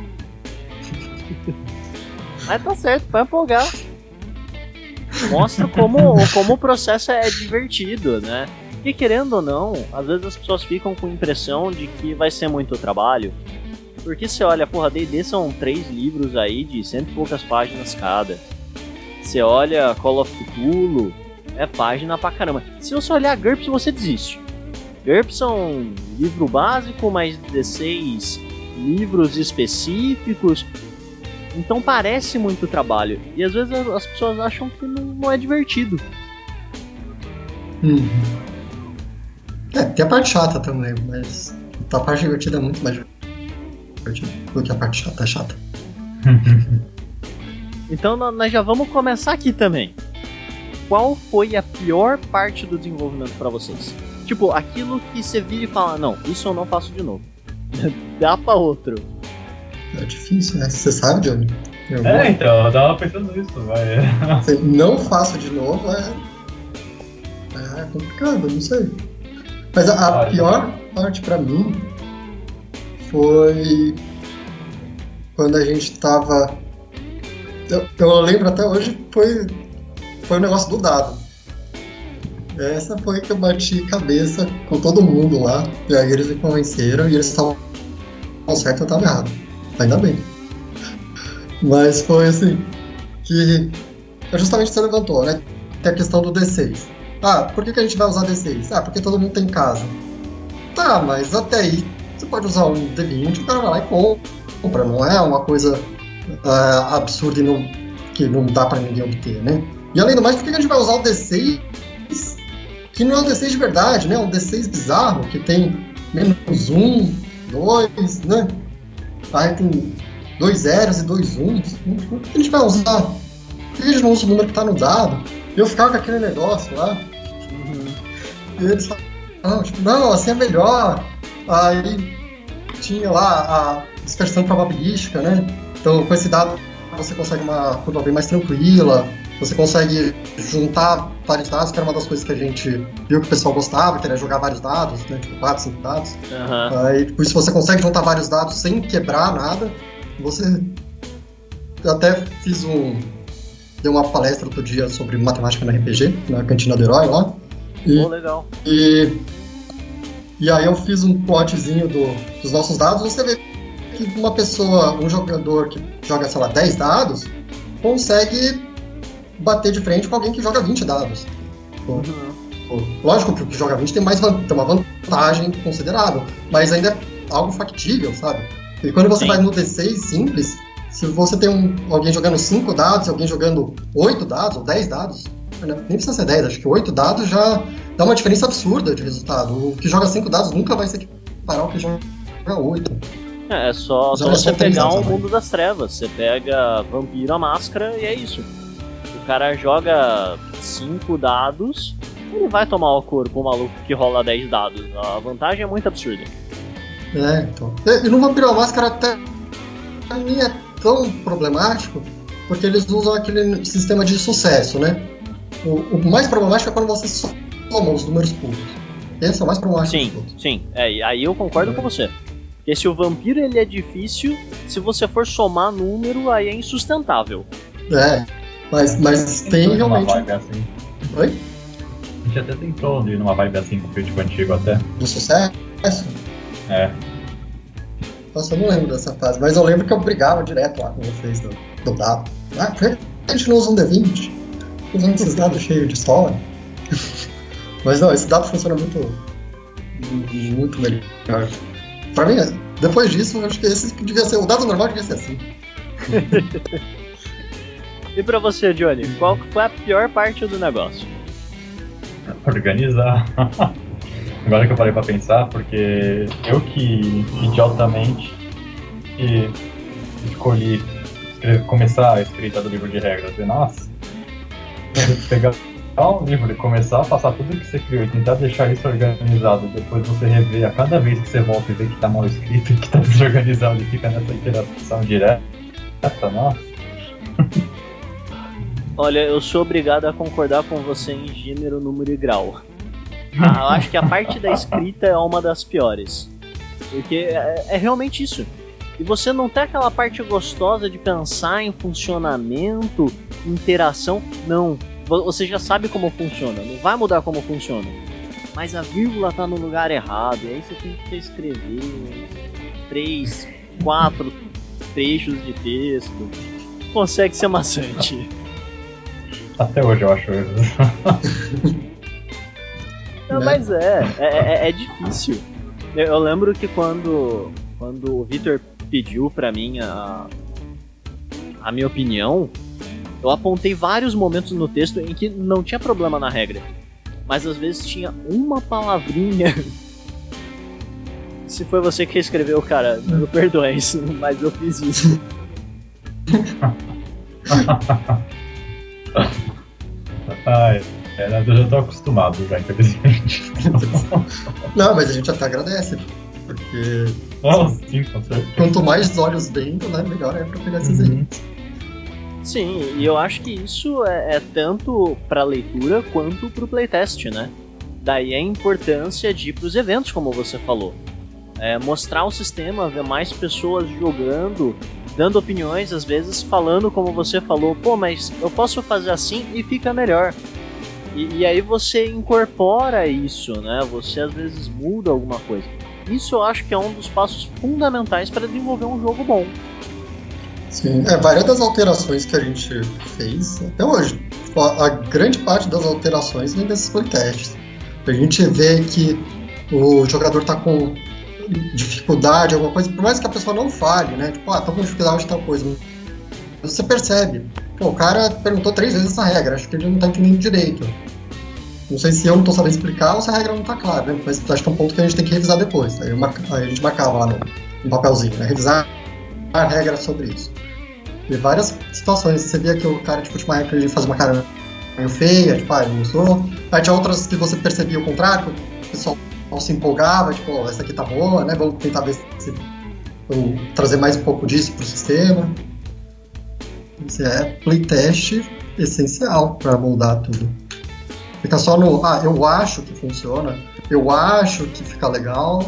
Mas tá certo, vai empolgar. Mostra como, como o processo é divertido, né? E querendo ou não, às vezes as pessoas ficam com a impressão de que vai ser muito trabalho. Porque você olha, porra, D e D são três livros aí de cento e poucas páginas cada. Você olha Call of Cthulhu, é página pra caramba. Se você olhar GURPS, você desiste. GURPS são um livro básico, mais dezesseis livros específicos. Então parece muito trabalho. E às vezes as pessoas acham que não, não é divertido. Uhum. É, tem a parte chata também, mas a parte divertida é muito mais divertida do que a parte chata é chata. Então nós já vamos começar aqui também. Qual foi a pior parte do desenvolvimento pra vocês? Tipo, aquilo que você vira e fala, não, isso eu não faço de novo. Dá pra outro. É difícil, né? Você sabe, Johnny? Eu é, vou... então, eu tava pensando nisso, vai. Se não faço de novo, é... É complicado, não sei. Mas a, a pior parte pra mim foi quando a gente tava... Eu, eu lembro até hoje, foi, foi o negócio do dado. Essa foi que eu bati cabeça com todo mundo lá, e aí eles me convenceram e eles estavam certo, eu tava errado. Ainda bem. Mas foi assim, que é justamente o que você levantou, né? Tem a questão do D seis. Ah, por que, que a gente vai usar D seis? Ah, porque todo mundo tem em casa. Tá, mas até aí você pode usar um D vinte, o cara vai lá e compra. Não é uma coisa uh, absurda e não, que não dá pra ninguém obter, né? E além do mais, por que, que a gente vai usar o D seis que não é um D seis de verdade, né? É um D seis bizarro, que tem menos um, dois, né? Aí tem dois zeros e dois uns. O que a gente vai usar? Por que a gente não usa o número que tá no dado? Eu ficava com aquele negócio lá. Uhum. E eles falavam, tipo, não, assim é melhor. Aí tinha lá a dispersão probabilística, né? Então com esse dado você consegue uma curva bem mais tranquila. Você consegue juntar vários dados, que era uma das coisas que a gente viu que o pessoal gostava, que era jogar vários dados, né? Tipo, quatro, cinco dados. Uhum. Aí, por isso você consegue juntar vários dados sem quebrar nada. Você... Eu até fiz um... Dei uma palestra outro dia sobre matemática no R P G, na Cantina do Herói lá. E, oh, legal. E, e aí eu fiz um plotzinho do, dos nossos dados. Você vê que uma pessoa, um jogador que joga, sei lá, dez dados, consegue bater de frente com alguém que joga vinte dados. Uhum. Pô, lógico que o que joga vinte tem, mais, tem uma vantagem considerável, mas ainda é algo factível, sabe? E quando você Sim. vai no D seis simples, se você tem um, alguém jogando cinco dados, alguém jogando oito dados ou dez dados, nem precisa ser dez, acho que oito dados já dá uma diferença absurda de resultado. O que joga cinco dados nunca vai se equiparar ao que joga oito. É, é só, só você pegar o um mundo das trevas. Você pega Vampiro, a Máscara e é isso. O cara joga cinco dados, ele vai tomar o couro com o maluco que rola dez dados. A vantagem é muito absurda. É, então. E no Vampiro a Máscara até nem é tão problemático porque eles usam aquele sistema de sucesso, né? O, o mais problemático é quando você soma os números puros. Esse é o mais problemático de todos. Sim, sim. É, aí eu concordo é. com você. Porque se o vampiro ele é difícil, se você for somar número, aí é insustentável. É, mas, mas tem realmente... Uma vibe assim. Oi? A gente até tentou ir numa vibe assim com o crítico antigo até. Do sucesso? É. Nossa, eu não lembro dessa fase, mas eu lembro que eu brigava direto lá com vocês do, do dado. Ah, por que a gente não usa um D vinte? Usando esses dados cheios de história. Mas não, esse dado funciona muito, muito melhor. Pra mim, depois disso, eu acho que esse devia ser, o dado normal devia ser assim. E pra você, Johnny, qual foi a pior parte do negócio? Organizar. Agora que eu parei pra pensar, porque eu que idiotamente que escolhi escrever, começar a escrita do livro de regras. E, nossa, pegar um livro e começar a passar tudo que você criou e tentar deixar isso organizado, depois você rever a cada vez que você volta e vê que tá mal escrito e que tá desorganizado e fica nessa interação direta, nossa. Olha, eu sou obrigado a concordar com você em gênero, número e grau. Ah, eu acho que a parte da escrita é uma das piores. Porque é, é realmente isso. E você não tem aquela parte gostosa de pensar em funcionamento, interação. Não. Você já sabe como funciona. Não vai mudar como funciona. Mas a vírgula tá no lugar errado. E aí você tem que escrever três, quatro trechos de texto. Consegue ser maçante. Até hoje eu acho isso. Não, mas é, é, é, é difícil. Eu, eu lembro que quando, quando o Victor pediu pra mim a, a minha opinião, eu apontei vários momentos no texto em que não tinha problema na regra, mas às vezes tinha uma palavrinha. Se foi você que escreveu, cara, me perdoe isso, mas eu fiz isso. Ai, é, eu já tô acostumado já, infelizmente. Não, mas a gente até agradece, porque oh, sim, com certeza. Quanto mais olhos vendo, né, melhor é pra pegar esses uhum. erros. Sim, e eu acho que isso é, é tanto pra leitura quanto pro playtest, né? Daí a importância de ir pros eventos, como você falou. É, mostrar o sistema, ver mais pessoas jogando, dando opiniões, às vezes falando como você falou, pô, mas eu posso fazer assim e fica melhor. E, e aí você incorpora isso, né? Você às vezes muda alguma coisa. Isso eu acho que é um dos passos fundamentais para desenvolver um jogo bom. Sim, é, várias das alterações que a gente fez até hoje, a, a grande parte das alterações vem desses playtests. A gente vê que o jogador tá com dificuldade, alguma coisa, por mais que a pessoa não fale, né? Tipo, ah, tá com dificuldade de tal coisa. Você percebe. Pô, o cara perguntou três vezes essa regra, acho que ele não tá entendendo direito. Não sei se eu não tô sabendo explicar ou se a regra não tá clara, né? Mas acho que é um ponto que a gente tem que revisar depois. Aí, eu mar... Aí a gente marcava lá no, no papelzinho, né? Revisar a regra sobre isso. E várias situações, você via que o cara, tipo, tinha uma regra de fazer uma cara meio feia, tipo, ah, ele não gostou. Aí tinha outras que você percebia o contrário, o pessoal se empolgava, tipo, oh, essa aqui tá boa, né? Vamos tentar ver se vamos trazer mais um pouco disso pro sistema. Isso é playtest essencial para moldar tudo. Fica só no, ah, eu acho que funciona, eu acho que fica legal.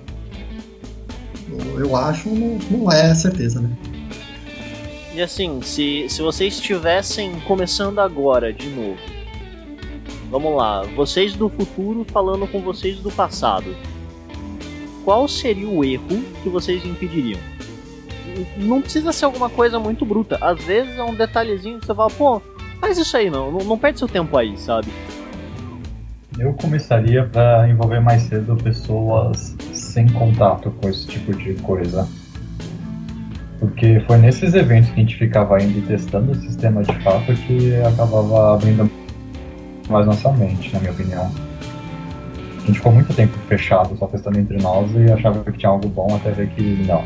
Eu acho, não, não é certeza, né? E assim, se, se vocês estivessem começando agora de novo, vamos lá, vocês do futuro falando com vocês do passado, qual seria o erro que vocês impediriam? Não precisa ser alguma coisa muito bruta, às vezes é um detalhezinho que você fala, pô, faz isso aí não, não, não perde seu tempo aí, sabe? Eu começaria para envolver mais cedo pessoas sem contato com esse tipo de coisa. Porque foi nesses eventos que a gente ficava indo e testando o sistema de fato que acabava abrindo mais nossa mente, na minha opinião. A gente ficou muito tempo fechado, só testando entre nós e achava que tinha algo bom até ver que não.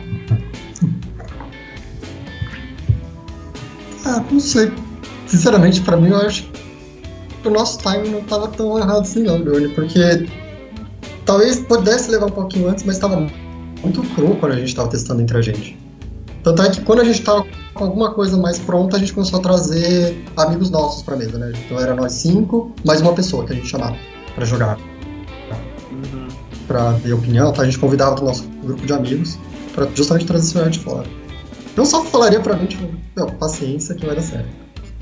Ah, não sei. Sinceramente, pra mim, eu acho que o nosso time não tava tão errado assim não, Johnny, porque talvez pudesse levar um pouquinho antes, mas tava muito cru quando a gente tava testando entre a gente. Tanto é que quando a gente tava com alguma coisa mais pronta, a gente começou a trazer amigos nossos pra mesa, né? Então era nós cinco, mais uma pessoa que a gente chamava pra jogar. Uhum. Pra ver opinião, tá? A gente convidava do nosso grupo de amigos pra justamente trazer esse olhar de fora. Eu só falaria pra mim, tipo, meu, paciência que vai dar certo.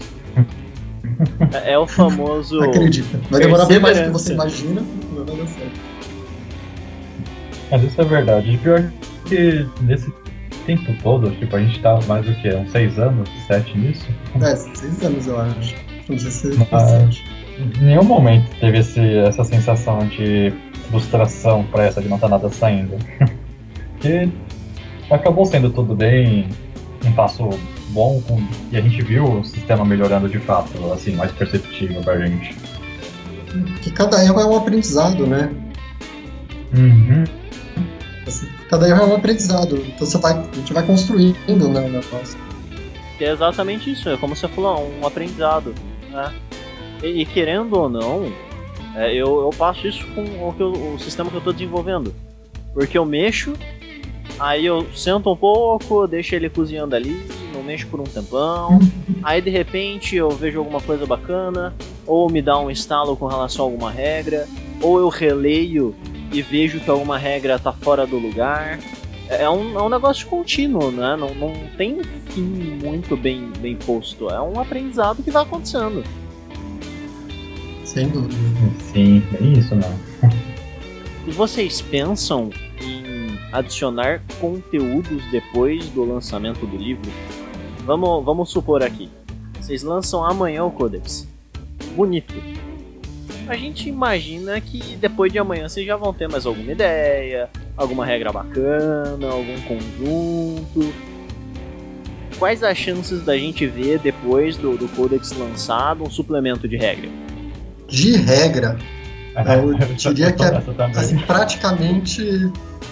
É, é o famoso. Acredita. Vai demorar bem mais do que você perseverança. imagina, mas vai dar certo. Mas isso é verdade. E pior que nesse tempo todo, tipo, a gente tá mais do que uns seis anos, sete nisso. É, seis anos eu acho. Não sei se Mas em nenhum momento teve esse, essa sensação de frustração pra essa de não estar nada saindo. Porque acabou sendo tudo bem, um passo bom, com, e a gente viu o sistema melhorando de fato, assim, mais perceptível pra gente. que cada erro é um aprendizado, né? Uhum. Assim, cada erro é um aprendizado. Então você vai, a gente vai construindo, né, o negócio. Que é exatamente isso, é como você falou, um aprendizado, né? E, e querendo ou não, é, eu, eu passo isso com o, que eu, o sistema que eu estou desenvolvendo. Porque eu mexo, aí eu sento um pouco, deixo ele cozinhando ali, não mexo por um tempão, aí de repente eu vejo alguma coisa bacana, ou me dá um estalo com relação a alguma regra, ou eu releio e vejo que alguma regra tá fora do lugar. É um, é um negócio contínuo, né? Não, não tem fim muito bem, bem posto. É um aprendizado que vai acontecendo. Sem dúvida. Sim, é isso, né? E vocês pensam em adicionar conteúdos depois do lançamento do livro? Vamos, vamos supor aqui. Vocês lançam amanhã o Codex. Bonito. A gente imagina que depois de amanhã vocês já vão ter mais alguma ideia, alguma regra bacana, algum conjunto. Quais as chances da gente ver depois do, do Codex lançado um suplemento de regra? De regra, eu diria que é assim, praticamente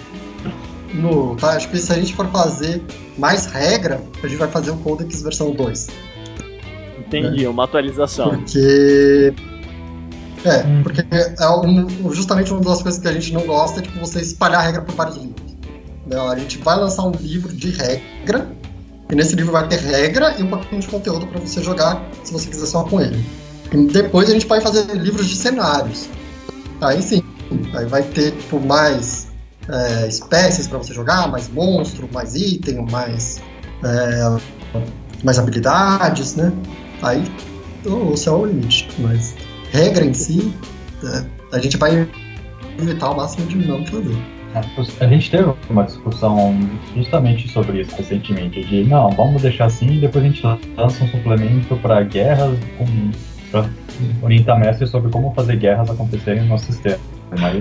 no, tá? Acho que se a gente for fazer mais regra, a gente vai fazer o Codex versão dois. Entendi, É. uma atualização. Porque É, Hum. porque é um, justamente uma das coisas que a gente não gosta é tipo, você espalhar a regra por vários livros. Não, a gente vai lançar um livro de regra, e nesse livro vai ter regra e um pouquinho de conteúdo para você jogar, se você quiser só com ele. E depois a gente vai fazer livros de cenários. Aí sim, aí vai ter tipo, mais é, espécies para você jogar, mais monstro, mais item, mais, é, mais habilidades, né? Aí o céu é o limite, mas regra em si, a gente vai evitar o máximo de não fazer. A gente teve uma discussão justamente sobre isso recentemente, de não, vamos deixar assim e depois a gente lança um suplemento para guerras, para orientar mestres sobre como fazer guerras acontecerem no nosso sistema. Mas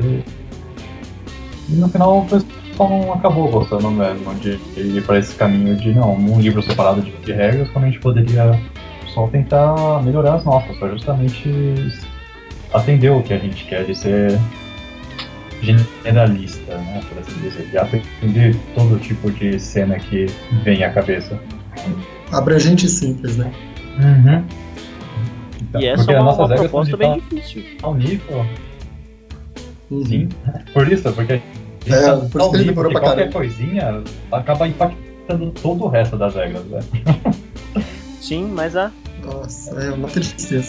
e no final o pessoal não acabou gostando mesmo de ir para esse caminho de não, um livro separado de, de regras, quando a gente poderia só tentar melhorar as nossas, para justamente atender o que a gente quer de ser generalista, né, por assim dizer, de atender todo tipo de cena que vem à cabeça. Abrangente e simples, né? Uhum. Então, E essa porque é as uma, nossas uma regras proposta são bem de difícil. tal nível, Uhum. sim, por isso, porque a gente É, tá por isso tal que ele nível demorou que pra qualquer caramba. coisinha acaba impactando todo o resto das regras, né? Sim, mas é. Nossa, é uma tristeza.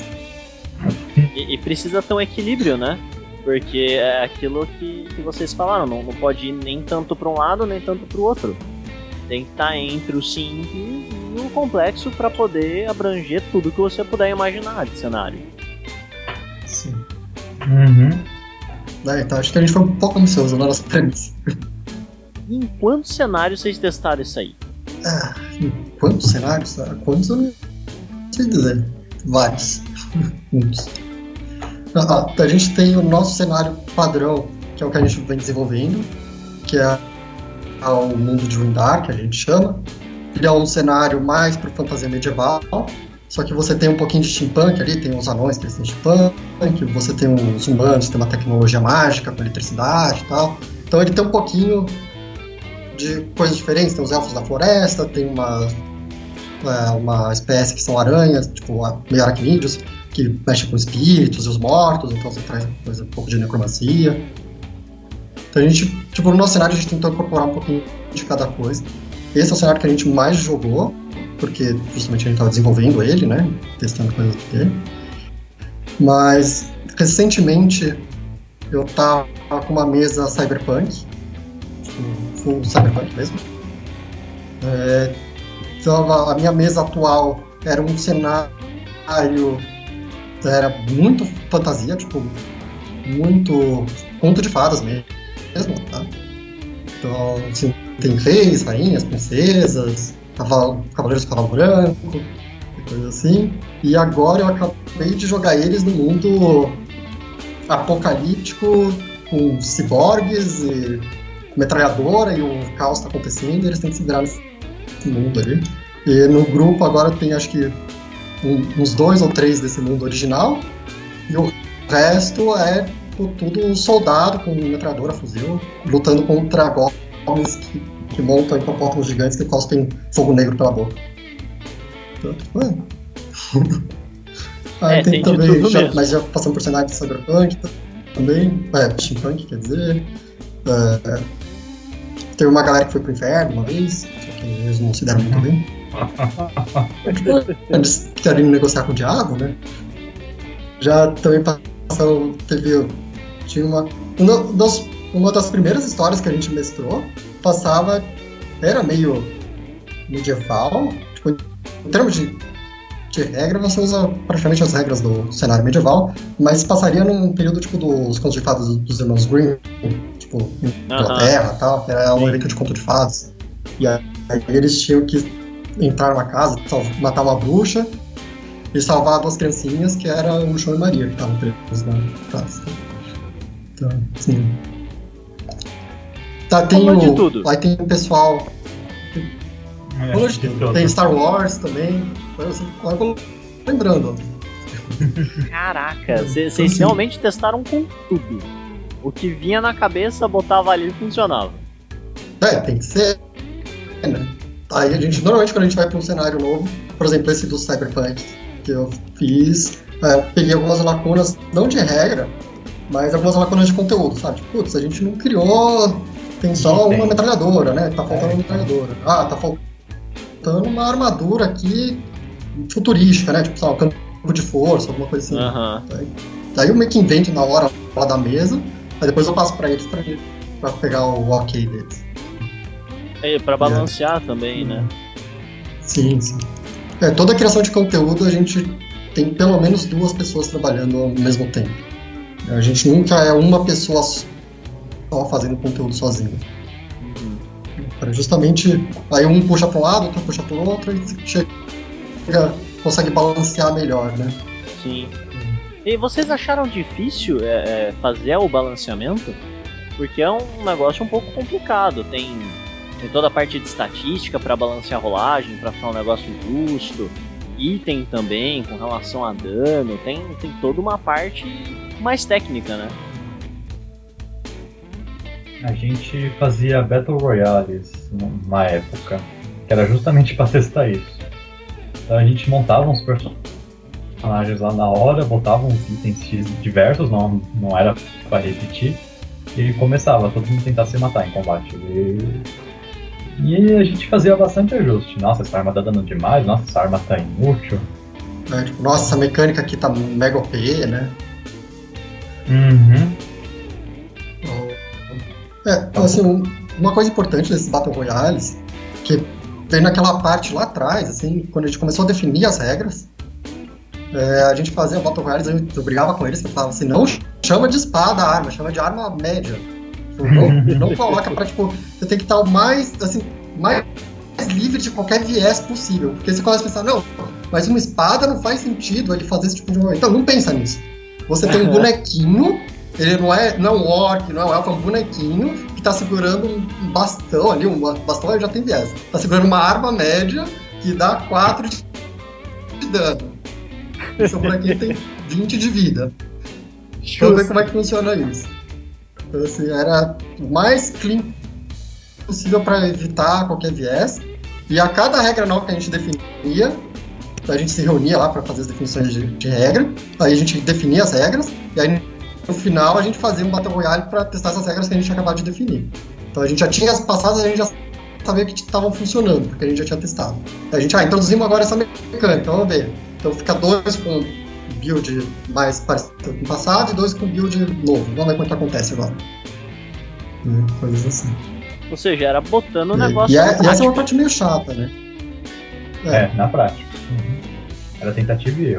E, e precisa ter um equilíbrio, né? Porque é aquilo que, que vocês falaram, não, não pode ir nem tanto para um lado, nem tanto para o outro. Tem que estar entre o simples e o complexo para poder abranger tudo que você puder imaginar de cenário. Sim. Uhum. É, então acho que a gente foi um pouco ambicioso na nossa premissa. E em quantos cenários vocês testaram isso aí? Ah, em quantos cenários? Ah, quantos eu não sei dizer. Vários. Muitos. Ah, a gente tem o nosso cenário padrão, que é o que a gente vem desenvolvendo, que é o mundo de Windar, que a gente chama. Ele é um cenário mais para fantasia medieval, só que você tem um pouquinho de steampunk ali, tem os anões que eles têm steampunk, você tem os humanos, tem uma tecnologia mágica com eletricidade e tal. Então ele tem um pouquinho de coisas diferentes, tem os elfos da floresta, tem uma, é, uma espécie que são aranhas, tipo meio aracnídeos, que mexe com espíritos e os mortos, então você traz coisa, um pouco de necromancia. Então a gente, tipo, no nosso cenário a gente tentou incorporar um pouquinho de cada coisa. esse é o cenário que a gente mais jogou, porque justamente a gente estava desenvolvendo ele, né? Testando coisas dele. Mas, recentemente, eu tava com uma mesa cyberpunk, tipo, full cyberpunk mesmo. É, então, a minha mesa atual era um cenário, era muito fantasia, tipo, muito conto de fadas mesmo, tá? Então, assim, tem reis, rainhas, princesas, cavalo, cavaleiros de cavalo branco, coisa assim. E agora eu acabei de jogar eles no mundo apocalíptico, com ciborgues e metralhadora, e o caos tá acontecendo, e eles têm que se virar nesse mundo ali. E no grupo agora tem, acho que, um, uns dois ou três desse mundo original, e o resto é tudo soldado com metralhadora, fuzil, lutando contra goblins que, que montam hipopótamos gigantes que cospem fogo negro pela boca. Então, é. Aí É, tem, tem de também, tudo já, mesmo. mas já passamos por cenário de cyberpunk também, é, steampunk, quer dizer. É, teve uma galera que foi pro inferno uma vez, só que eles não se deram muito bem. Eles querem negociar com o diabo, né? Já também passou, teve, tinha uma, uma das, uma das primeiras histórias que a gente mestrou, passava, era meio medieval, tipo, em termos de de regra, você usa praticamente as regras do cenário medieval, mas passaria num período tipo dos contos de fadas dos irmãos Grimm, tipo, Inglaterra e tal, que era um evento de conto de fadas. E aí eles tinham que entrar numa casa, matar uma bruxa e salvar duas criancinhas, que era o João e Maria, que estavam presos na casa. Então, assim... Tá, tem Falou de o... tudo. Aí tem o pessoal... É, Falou de de tudo. tudo. Tem Star Wars também. Assim, eu vou lembrando. Caraca, vocês realmente testaram com tudo. O que vinha na cabeça, botava ali e funcionava. É, tem que ser, né? Aí a gente, normalmente quando a gente vai para um cenário novo, por exemplo, esse do Cyberpunk que eu fiz, é, peguei algumas lacunas, não de regra, mas algumas lacunas de conteúdo, sabe? Tipo, putz, a gente não criou, tem só uma metralhadora, né? Tá faltando uma metralhadora. Ah, tá faltando uma armadura aqui futurística, né? Tipo, sabe, um campo de força, alguma coisa assim. Aham. Daí, daí eu meio que invento na hora lá da mesa, aí depois eu passo pra eles pra, pra pegar o ok deles. É, pra balancear também, né? Sim, sim. É, toda a criação de conteúdo a gente tem pelo menos duas pessoas trabalhando ao mesmo tempo. A gente nunca é uma pessoa só fazendo conteúdo sozinho. Para justamente, aí um puxa para um lado, outro puxa para o outro e chega, consegue balancear melhor, né? Sim. E vocês acharam difícil é, é, fazer o balanceamento? Porque é um negócio um pouco complicado. Tem, tem toda a parte de estatística para balancear a rolagem, para ficar um negócio justo. Item também com relação a dano. Tem, tem toda uma parte mais técnica, né? A gente fazia Battle Royales numa época, que era justamente para testar isso. Então a gente montava uns personagens lá na hora, botava uns itens X diversos, não, não era para repetir, e começava todo mundo tentar se matar em combate. E, e a gente fazia bastante ajuste. Nossa, essa arma tá dando demais, nossa, essa arma tá inútil. É, tipo, nossa, essa mecânica aqui tá mega O P, né? Uhum. É, assim, um, uma coisa importante desses Battle Royales, que veio naquela parte lá atrás, assim, quando a gente começou a definir as regras, é, a gente fazia Battle Royales, eu, eu brigava com eles, eu falava assim, não chama de espada a arma, chama de arma média. Não, não coloca pra, tipo, você tem que estar o mais, assim, mais livre de qualquer viés possível, porque você começa a pensar, não, mas uma espada não faz sentido ele fazer esse tipo de... Então, não pensa nisso. Você tem um bonequinho, ele não é, não é um orc, não é um elfo, é um bonequinho que tá segurando um bastão ali, um bastão já tem viés. Tá segurando uma arma média que dá quatro de dano. E seu bonequinho tem vinte de vida. Vamos ver como é que funciona isso. Então, assim, era o mais clean possível para evitar qualquer viés. E a cada regra nova que a gente definia, a gente se reunia lá para fazer as definições de, de regra. Aí a gente definia as regras. E aí no final a gente fazia um Battle Royale para testar essas regras que a gente tinha acabado de definir. Então a gente já tinha as passadas, a gente já sabia que estavam funcionando, porque a gente já tinha testado. A gente, ah, introduzimos agora essa mecânica, vamos ver. Então fica dois com build mais parecido com o passado e dois com build novo. Vamos ver como é que acontece agora. Hum, coisas assim. Ou seja, era botando o E, negócio e, na é, e essa é prática. uma parte meio chata, né? É, na prática. Uhum. Era tentativa e erro.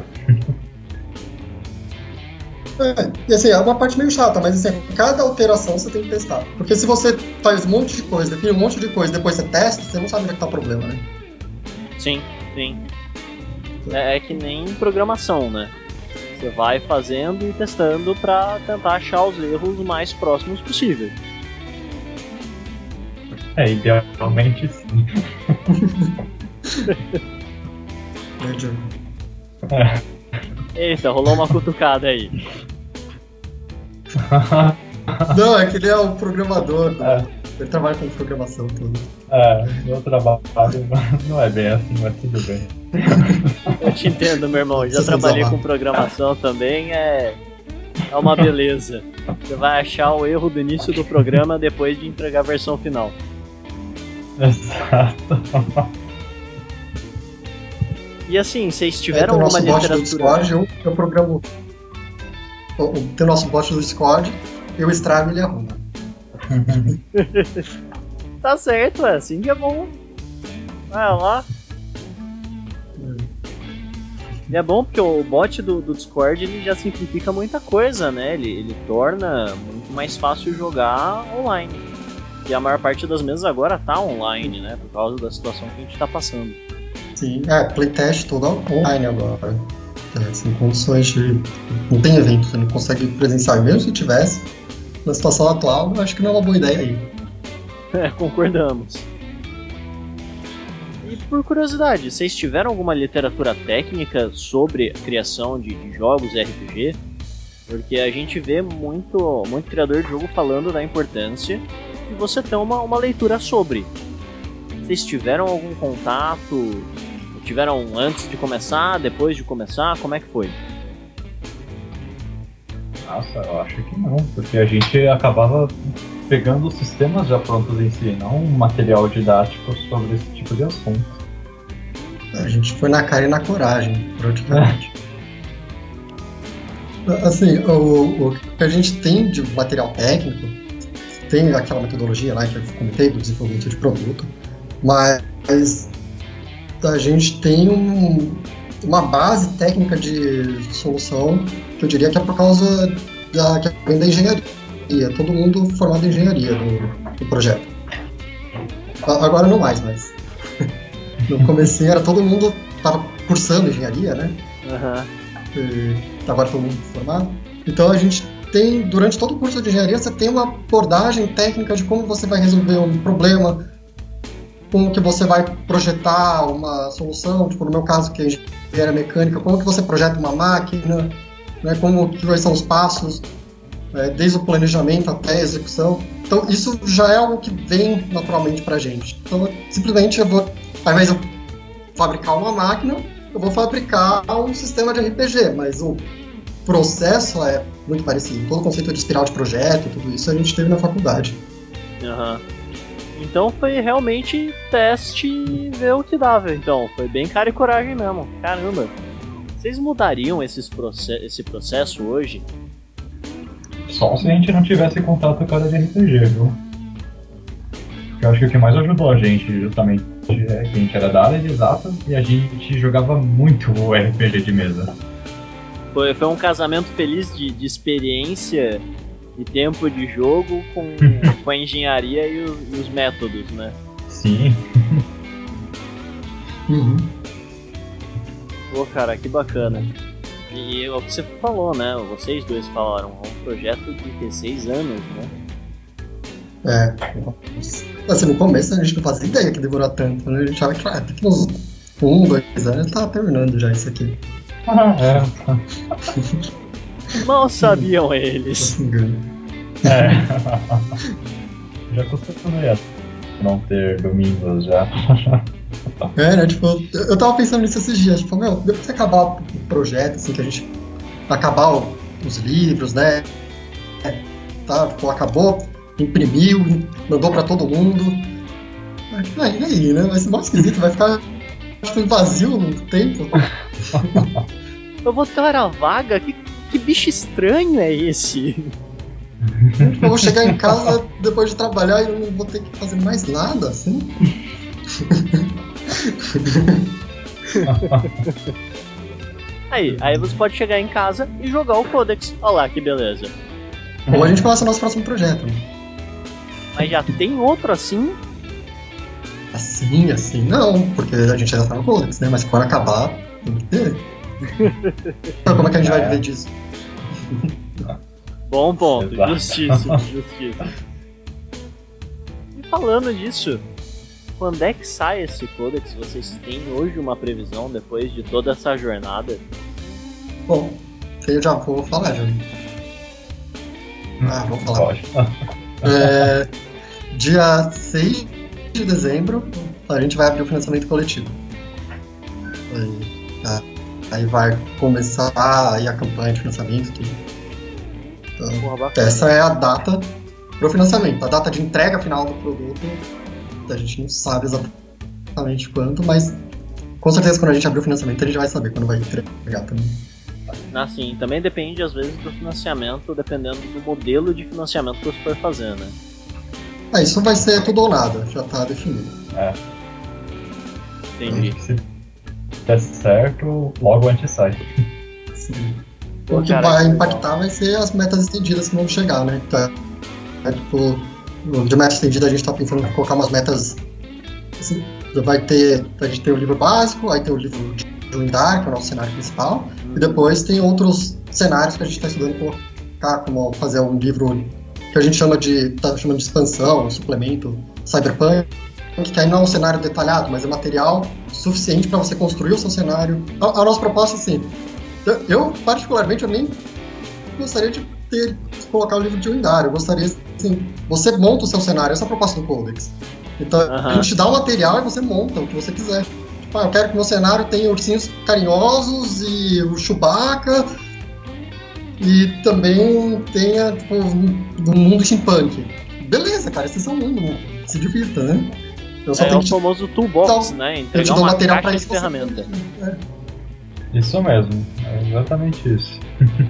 É, e assim, é uma parte meio chata, mas assim, cada alteração você tem que testar. Porque se você faz um monte de coisa, define um monte de coisa, depois você testa, você não sabe onde é que tá o problema, né? Sim, sim. É, é que nem programação, né? Você vai fazendo e testando pra tentar achar os erros o mais próximos possível. É, idealmente sim. Né, Diogo? É. Eita, rolou uma cutucada aí. Não, é que ele é o programador, né? É. Ele trabalha com programação tudo. É, meu trabalho não é bem assim, mas tudo bem. Eu te entendo, meu irmão. Já Você trabalhei desabafo. com programação também, é... é uma beleza. Você vai achar o erro do início do programa depois de entregar a versão final. Exato. E assim, vocês É, tiveram tem o alguma nosso bot do literatura... Discord, eu, eu programo. o- o- Tem o nosso bot do Discord, eu estrago e ele arruma. Tá certo, é assim que é bom. Vai lá. E é bom porque o bot do, do Discord ele já simplifica muita coisa, né? Ele, ele torna muito mais fácil jogar online. E a maior parte das mesas agora tá online, né? Por causa da situação que a gente tá passando. Sim, é, playtest todo online agora. É, sem condições de. Não tem evento, você não consegue presenciar. Mesmo se tivesse, na situação atual, eu acho que não é uma boa ideia aí. É, concordamos. E por curiosidade, vocês tiveram alguma literatura técnica sobre a criação de, de jogos R P G? Porque a gente vê muito, muito criador de jogo falando da importância de você ter uma, uma leitura sobre. Vocês tiveram algum contato? Tiveram antes de começar, depois de começar? Como é que foi? Nossa, eu acho que não, porque a gente acabava pegando os sistemas já prontos em si, não um material didático sobre esse tipo de assunto. A gente foi na cara e na coragem, praticamente. Assim, o, o que a gente tem de material técnico, tem aquela metodologia lá que eu comentei do desenvolvimento de produto, mas a gente tem um, uma base técnica de solução que eu diria que é por causa da, que vem da engenharia. Todo mundo formado em engenharia no, no projeto. Agora não mais, mas no comecinho era todo mundo estava cursando engenharia, né? Aham. E agora todo mundo formado. Então a gente tem, durante todo o curso de engenharia, você tem uma abordagem técnica de como você vai resolver um problema, como que você vai projetar uma solução, tipo no meu caso que é engenharia mecânica, como que você projeta uma máquina, né, como que quais são os passos, é, desde o planejamento até a execução. Então isso já é algo que vem naturalmente pra gente. Então simplesmente eu vou, ao invés de eu fabricar uma máquina, eu vou fabricar um sistema de R P G, mas o processo é muito parecido. Todo o conceito de espiral de projeto, tudo isso a gente teve na faculdade. Aham. Então foi realmente teste e ver o que dava, então. Foi bem cara e coragem mesmo. Caramba. Vocês mudariam esses proce- esse processo hoje? Só se a gente não tivesse contato com a área de R P G, viu? Porque eu acho que o que mais ajudou a gente, justamente, é que a gente era da área de exatas e a gente jogava muito o R P G de mesa. Foi, foi um casamento feliz de, de experiência e tempo de jogo com, com a engenharia e, o, e os métodos, né? Sim. Uhum. Pô, cara, que bacana. E é o que você falou, né? Vocês dois falaram, é um projeto de ter seis anos, né? É. Assim, no começo a gente não fazia ideia que demorou tanto, né? A gente achava que ah, daqui uns um, dois anos tava terminando já isso aqui. É. Mal sabiam eles. Se não me engano. É. Já costumei a não ter domingos já. É, né? Tipo, eu tava pensando nisso esses dias. Tipo, meu, depois que acabar o projeto, assim, que a gente. Acabar o, os livros, né? É, tá, tipo, acabou, imprimiu, mandou pra todo mundo. Ah, e aí, né? Vai ser mó esquisito, vai ficar acho, vazio no tempo. Eu vou ter hora vaga? Que, que bicho estranho é esse? Tipo, eu vou chegar em casa depois de trabalhar e eu não vou ter que fazer mais nada, assim. Aí, aí você pode chegar em casa e jogar o Codex. Olha lá, que beleza. Ou a gente começa o nosso próximo projeto. Mas já tem outro assim? Assim, assim, não, porque a gente já tá no Codex, né? Mas quando acabar, tem que ter. Então, como é que a gente vai viver disso? Bom ponto, Exato. justiça, justiça. E falando disso, quando é que sai esse Codex? Vocês têm hoje uma previsão depois de toda essa jornada? Bom, eu já vou falar, já. Ah, vou falar. Pode. É, dia seis de dezembro, a gente vai abrir o financiamento coletivo. Aí, tá. Aí vai começar aí a campanha de financiamento. Tudo. Então, Porra, bacana. essa é a data pro financiamento. A data de entrega final do produto, a gente não sabe exatamente quando, mas com certeza quando a gente abrir o financiamento a gente vai saber quando vai entregar também. Assim, também depende às vezes do financiamento, dependendo do modelo de financiamento que você for fazer, né? Ah, isso vai ser tudo ou nada, já tá definido. É, Entendi. se der certo, logo antes sai. Sim. Pô, O que cara, vai que impactar vai ser as metas estendidas que vão chegar, né? Então, é, tipo, de meta estendida a gente tá pensando em colocar umas metas. Assim, vai ter. A gente tem o livro básico, aí tem o livro de Windar, que é o nosso cenário principal, e depois tem outros cenários que a gente tá estudando colocar, como fazer um livro que a gente chama de. tá chamando de expansão, um suplemento cyberpunk, que aí não é um cenário detalhado, mas é material suficiente para você construir o seu cenário. A, a nossa proposta, assim, eu, eu, particularmente, eu nem gostaria de ter colocar o livro de Windar, eu gostaria, assim, você monta o seu cenário, essa é a proposta do Codex. Então, Aham. a gente dá o material e você monta o que você quiser. Tipo, ah, eu quero que meu cenário tenha ursinhos carinhosos e o Chewbacca, e também tenha, tipo, um mundo steampunk. Beleza, cara, esse é o mundo, né? Se divirta, né? Eu só É tenho o que te, famoso toolbox, Então, né? eu te Entregar dou uma material pra caixa de isso. você- ferramenta. É. Isso mesmo, é exatamente isso.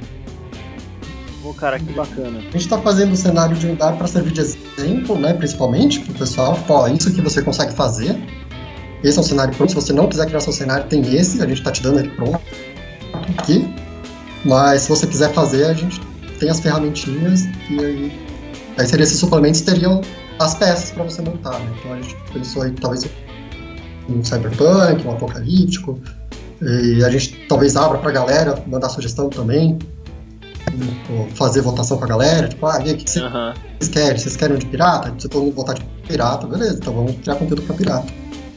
Pô, cara, que bacana. A gente está fazendo o cenário de Windar para servir de exemplo, né, principalmente para o pessoal. Ó, isso que você consegue fazer. Esse é um cenário pronto. Se você não quiser criar seu cenário, tem esse. A gente está te dando ele pronto aqui. Mas se você quiser fazer, a gente tem as ferramentinhas e aí, aí seria esses suplementos teriam as peças para você montar, né? Então a gente pensou aí talvez um cyberpunk, um apocalíptico. E a gente talvez abra para a galera mandar sugestão também. Ou fazer votação com a galera, tipo, ah, e aí, o que vocês Aham. querem? Vocês querem um de pirata? Se todo mundo votar de pirata, beleza, então vamos criar conteúdo pra pirata.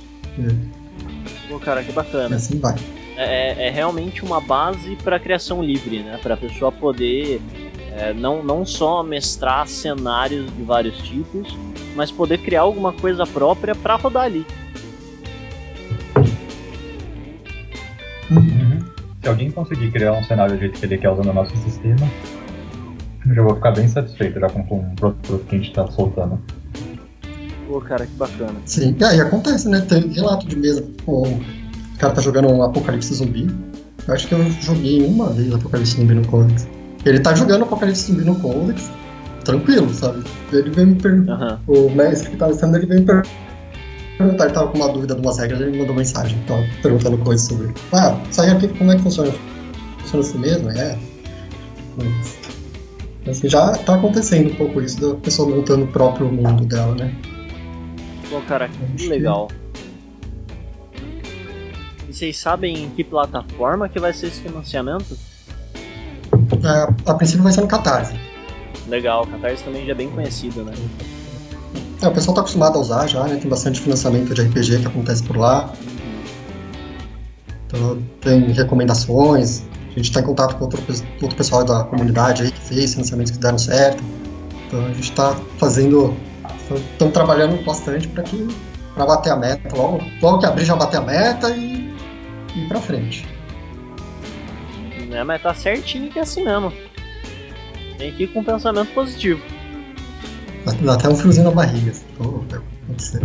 Pô, cara, que E bacana. assim vai. É, é realmente uma base para criação livre, né? Para a pessoa poder é, não, não só mestrar cenários de vários tipos, mas poder criar alguma coisa própria para rodar ali. Uhum. Se alguém conseguir criar um cenário do jeito que ele quer usando o nosso sistema, eu já vou ficar bem satisfeito já com, com o produto que a gente tá soltando. Pô, cara, que bacana. Sim, e aí acontece, né? Tem relato de mesa, o cara tá jogando um Apocalipse Zumbi. Eu acho que eu joguei uma vez Apocalipse Zumbi no Codex. Ele tá jogando Apocalipse Zumbi no Codex, tranquilo, sabe? Ele veio me perguntar, Aham. o mestre que tava ensinando, ele veio me perguntar, ele tava com uma dúvida de umas regras, ele me mandou mensagem, tava perguntando coisas sobre, ah, isso aí aqui, como é que funciona? Funciona assim mesmo? É. Mas, assim, já tá acontecendo um pouco isso, da pessoa montando o próprio mundo dela, né? Pô, cara, que legal. E vocês sabem em que plataforma que vai ser esse financiamento? É, a princípio vai ser no Catarse. Legal, o Catarse também já é bem conhecido, né? É, o pessoal tá acostumado a usar já, né? Tem bastante financiamento de R P G que acontece por lá. Então tem recomendações. A gente tá em contato com outro, outro pessoal da comunidade aí que fez financiamentos que deram certo. Então a gente tá fazendo. Estamos trabalhando bastante para que para bater a meta. Logo, logo que abrir já bater a meta e ir pra frente. Né, mas tá certinho que é assim mesmo. Tem que ir com um pensamento positivo. Dá até um friozinho na barriga. Assim. Oh, pode ser.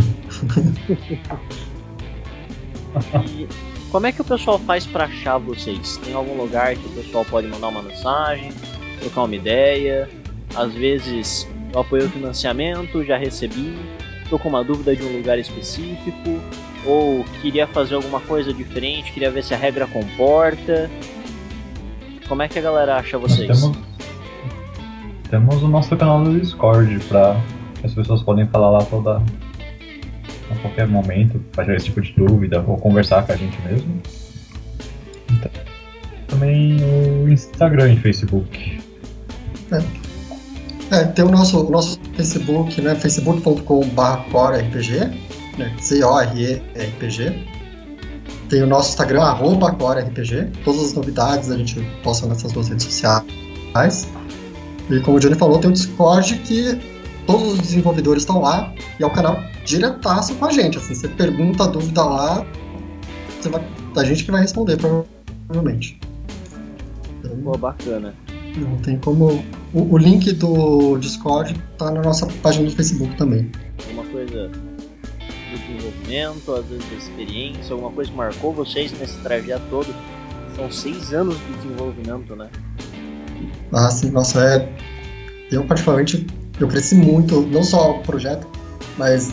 E como é que o pessoal faz pra achar vocês? Tem algum lugar que o pessoal pode mandar uma mensagem, trocar uma ideia? Às vezes eu apoio o financiamento, já recebi, tô com uma dúvida de um lugar específico, ou queria fazer alguma coisa diferente, queria ver se a regra comporta. Como é que a galera acha vocês? Nós temos, temos o nosso canal do Discord, pra as pessoas podem falar lá toda, a qualquer momento, fazer esse tipo de dúvida, ou conversar com a gente mesmo. Então, também o Instagram e Facebook. É. É, tem o nosso, o nosso Facebook, né, facebook ponto com barra core R P G, né, C O R E R P G. Tem o nosso Instagram, arroba core R P G. Todas as novidades a gente posta nessas duas redes sociais. E como o Johnny falou, tem o Discord que todos os desenvolvedores estão lá e é um canal diretaço com a gente. Assim, você pergunta a dúvida lá, você vai, a gente que vai responder, provavelmente. Então, Pô, bacana. não tem como... O, o link do Discord tá na nossa página do Facebook também. Alguma coisa do desenvolvimento, às vezes da experiência, alguma coisa que marcou vocês nesse trajeto todo? São seis anos de desenvolvimento, né? Ah, sim, nossa, é... Eu, particularmente, eu cresci muito, não só o projeto, mas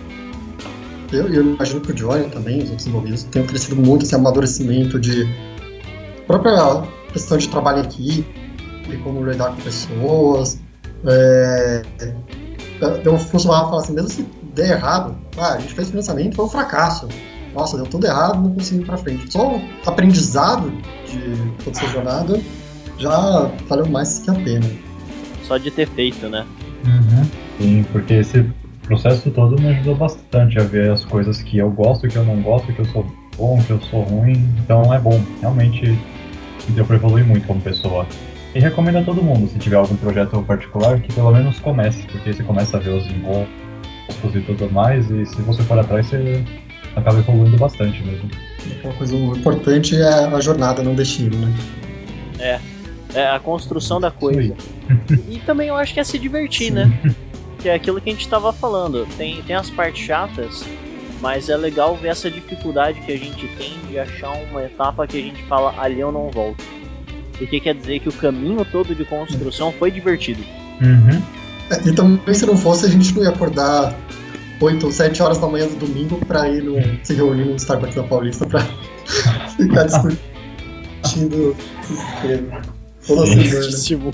eu, eu imagino que o Johnny também, os outros envolvidos, tenham crescido muito esse amadurecimento de própria questão de trabalho em equipe, e como lidar com pessoas. É... Eu costumava falar assim, mesmo se der errado, ah, a gente fez financiamento, foi um fracasso. Nossa, deu tudo errado, não consegui ir pra frente. Só o aprendizado de toda essa jornada já valeu mais que a pena. Só de ter feito, né? Uhum. Sim, porque esse processo todo me ajudou bastante a ver as coisas que eu gosto, que eu não gosto, que eu sou bom, que eu sou ruim. Então é bom, realmente deu pra evoluir muito como pessoa. E recomendo a todo mundo, se tiver algum projeto particular, que pelo menos comece, porque você começa a ver os impostos e tudo mais, e se você for atrás, você acaba evoluindo bastante mesmo. Uma coisa importante é a jornada, não o destino, né? É, é a construção da coisa. E também eu acho que é se divertir, Sim. né? Que é aquilo que a gente tava falando. Tem, tem as partes chatas, mas é legal ver essa dificuldade que a gente tem de achar uma etapa que a gente fala, ali eu não volto. Porque quer dizer que o caminho todo de construção foi divertido. Uhum. É, e também se não fosse, a gente não ia acordar oito ou sete horas da manhã do domingo pra ir no, se reunir no Starbucks da Paulista pra ficar discutindo sistema. Toda semana. Justíssimo.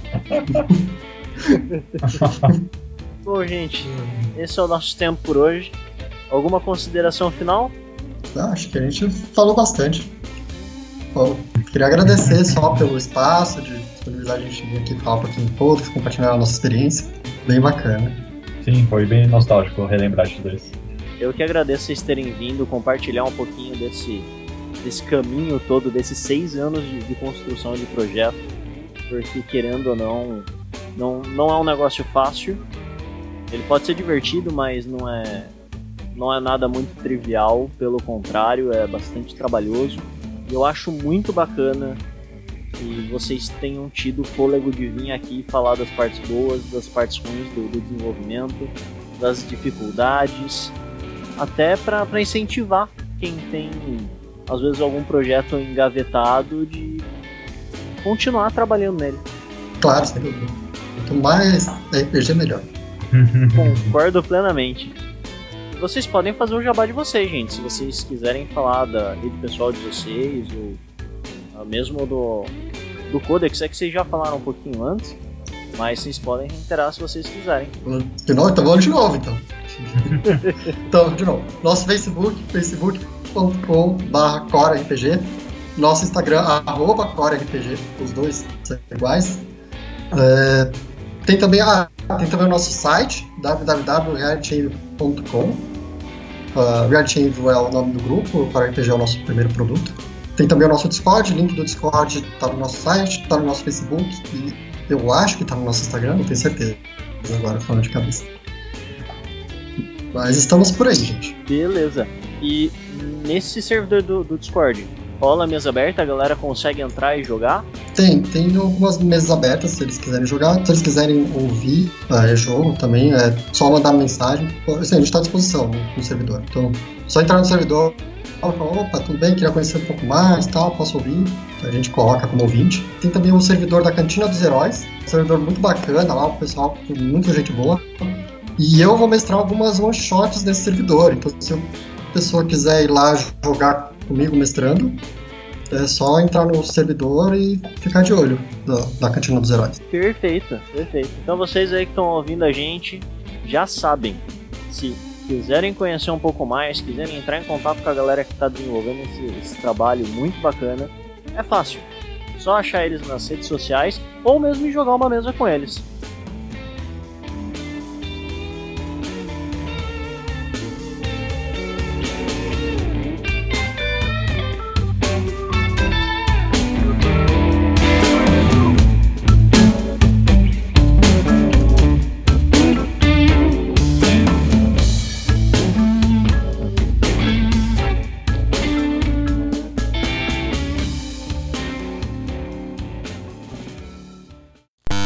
Bom, gente, esse é o nosso tempo por hoje. Alguma consideração final? Ah, acho que a gente falou bastante. Bom, queria agradecer só pelo espaço, de disponibilizar a gente vir aqui falar um pouquinho de todos, compartilhar a nossa experiência. Bem bacana. Sim, foi bem nostálgico relembrar de tudo isso. Eu que agradeço vocês terem vindo compartilhar um pouquinho desse, desse caminho todo, desses seis anos de, de construção de projeto, porque querendo ou não, não, não é um negócio fácil. Ele pode ser divertido, mas não é, não é nada muito trivial, pelo contrário, é bastante trabalhoso. E eu acho muito bacana que vocês tenham tido o fôlego de vir aqui falar das partes boas, das partes ruins do, do desenvolvimento, das dificuldades, até para incentivar quem tem, às vezes, algum projeto engavetado de continuar trabalhando nele. Claro, sem dúvida. Quanto mais R P G, melhor. Concordo plenamente. Vocês podem fazer o jabá de vocês, gente. Se vocês quiserem falar da rede pessoal de vocês, ou mesmo do, do Codex, é que vocês já falaram um pouquinho antes, mas vocês podem reiterar se vocês quiserem. De novo? Então vamos de novo, então. Então, de novo. Nosso Facebook, facebook ponto com barra core R P G. Nosso Instagram, arroba core R P G. Os dois são iguais. É, tem, também a, tem também o nosso site, w w w ponto reality ponto com. Uh, Reality Envy é o nome do grupo, o Core R P G é o nosso primeiro produto. Tem também o nosso Discord, o link do Discord está no nosso site, está no nosso Facebook e eu acho que está no nosso Instagram, não tenho certeza agora, falando de cabeça. Mas estamos por aí, gente. Beleza. E nesse servidor do, do Discord, rola a mesa aberta, a galera consegue entrar e jogar? Tem, tem algumas mesas abertas se eles quiserem jogar. Se eles quiserem ouvir é, jogo também, é só mandar mensagem. Assim, a gente está à disposição no, no servidor. Então, só entrar no servidor e falar, opa, tudo bem, queria conhecer um pouco mais, tal, posso ouvir. A gente coloca como ouvinte. Tem também o servidor da Cantina dos Heróis, um servidor muito bacana lá, o pessoal com muita gente boa. E eu vou mestrar algumas one-shots nesse servidor. Então, se a pessoa quiser ir lá jogar comigo mestrando, é só entrar no servidor e ficar de olho da, da Cantina dos Heróis. Perfeito, perfeito. Então vocês aí que estão ouvindo a gente já sabem. Se quiserem conhecer um pouco mais, quiserem entrar em contato com a galera que está desenvolvendo esse, esse trabalho muito bacana, é fácil. Só achar eles nas redes sociais ou mesmo jogar uma mesa com eles.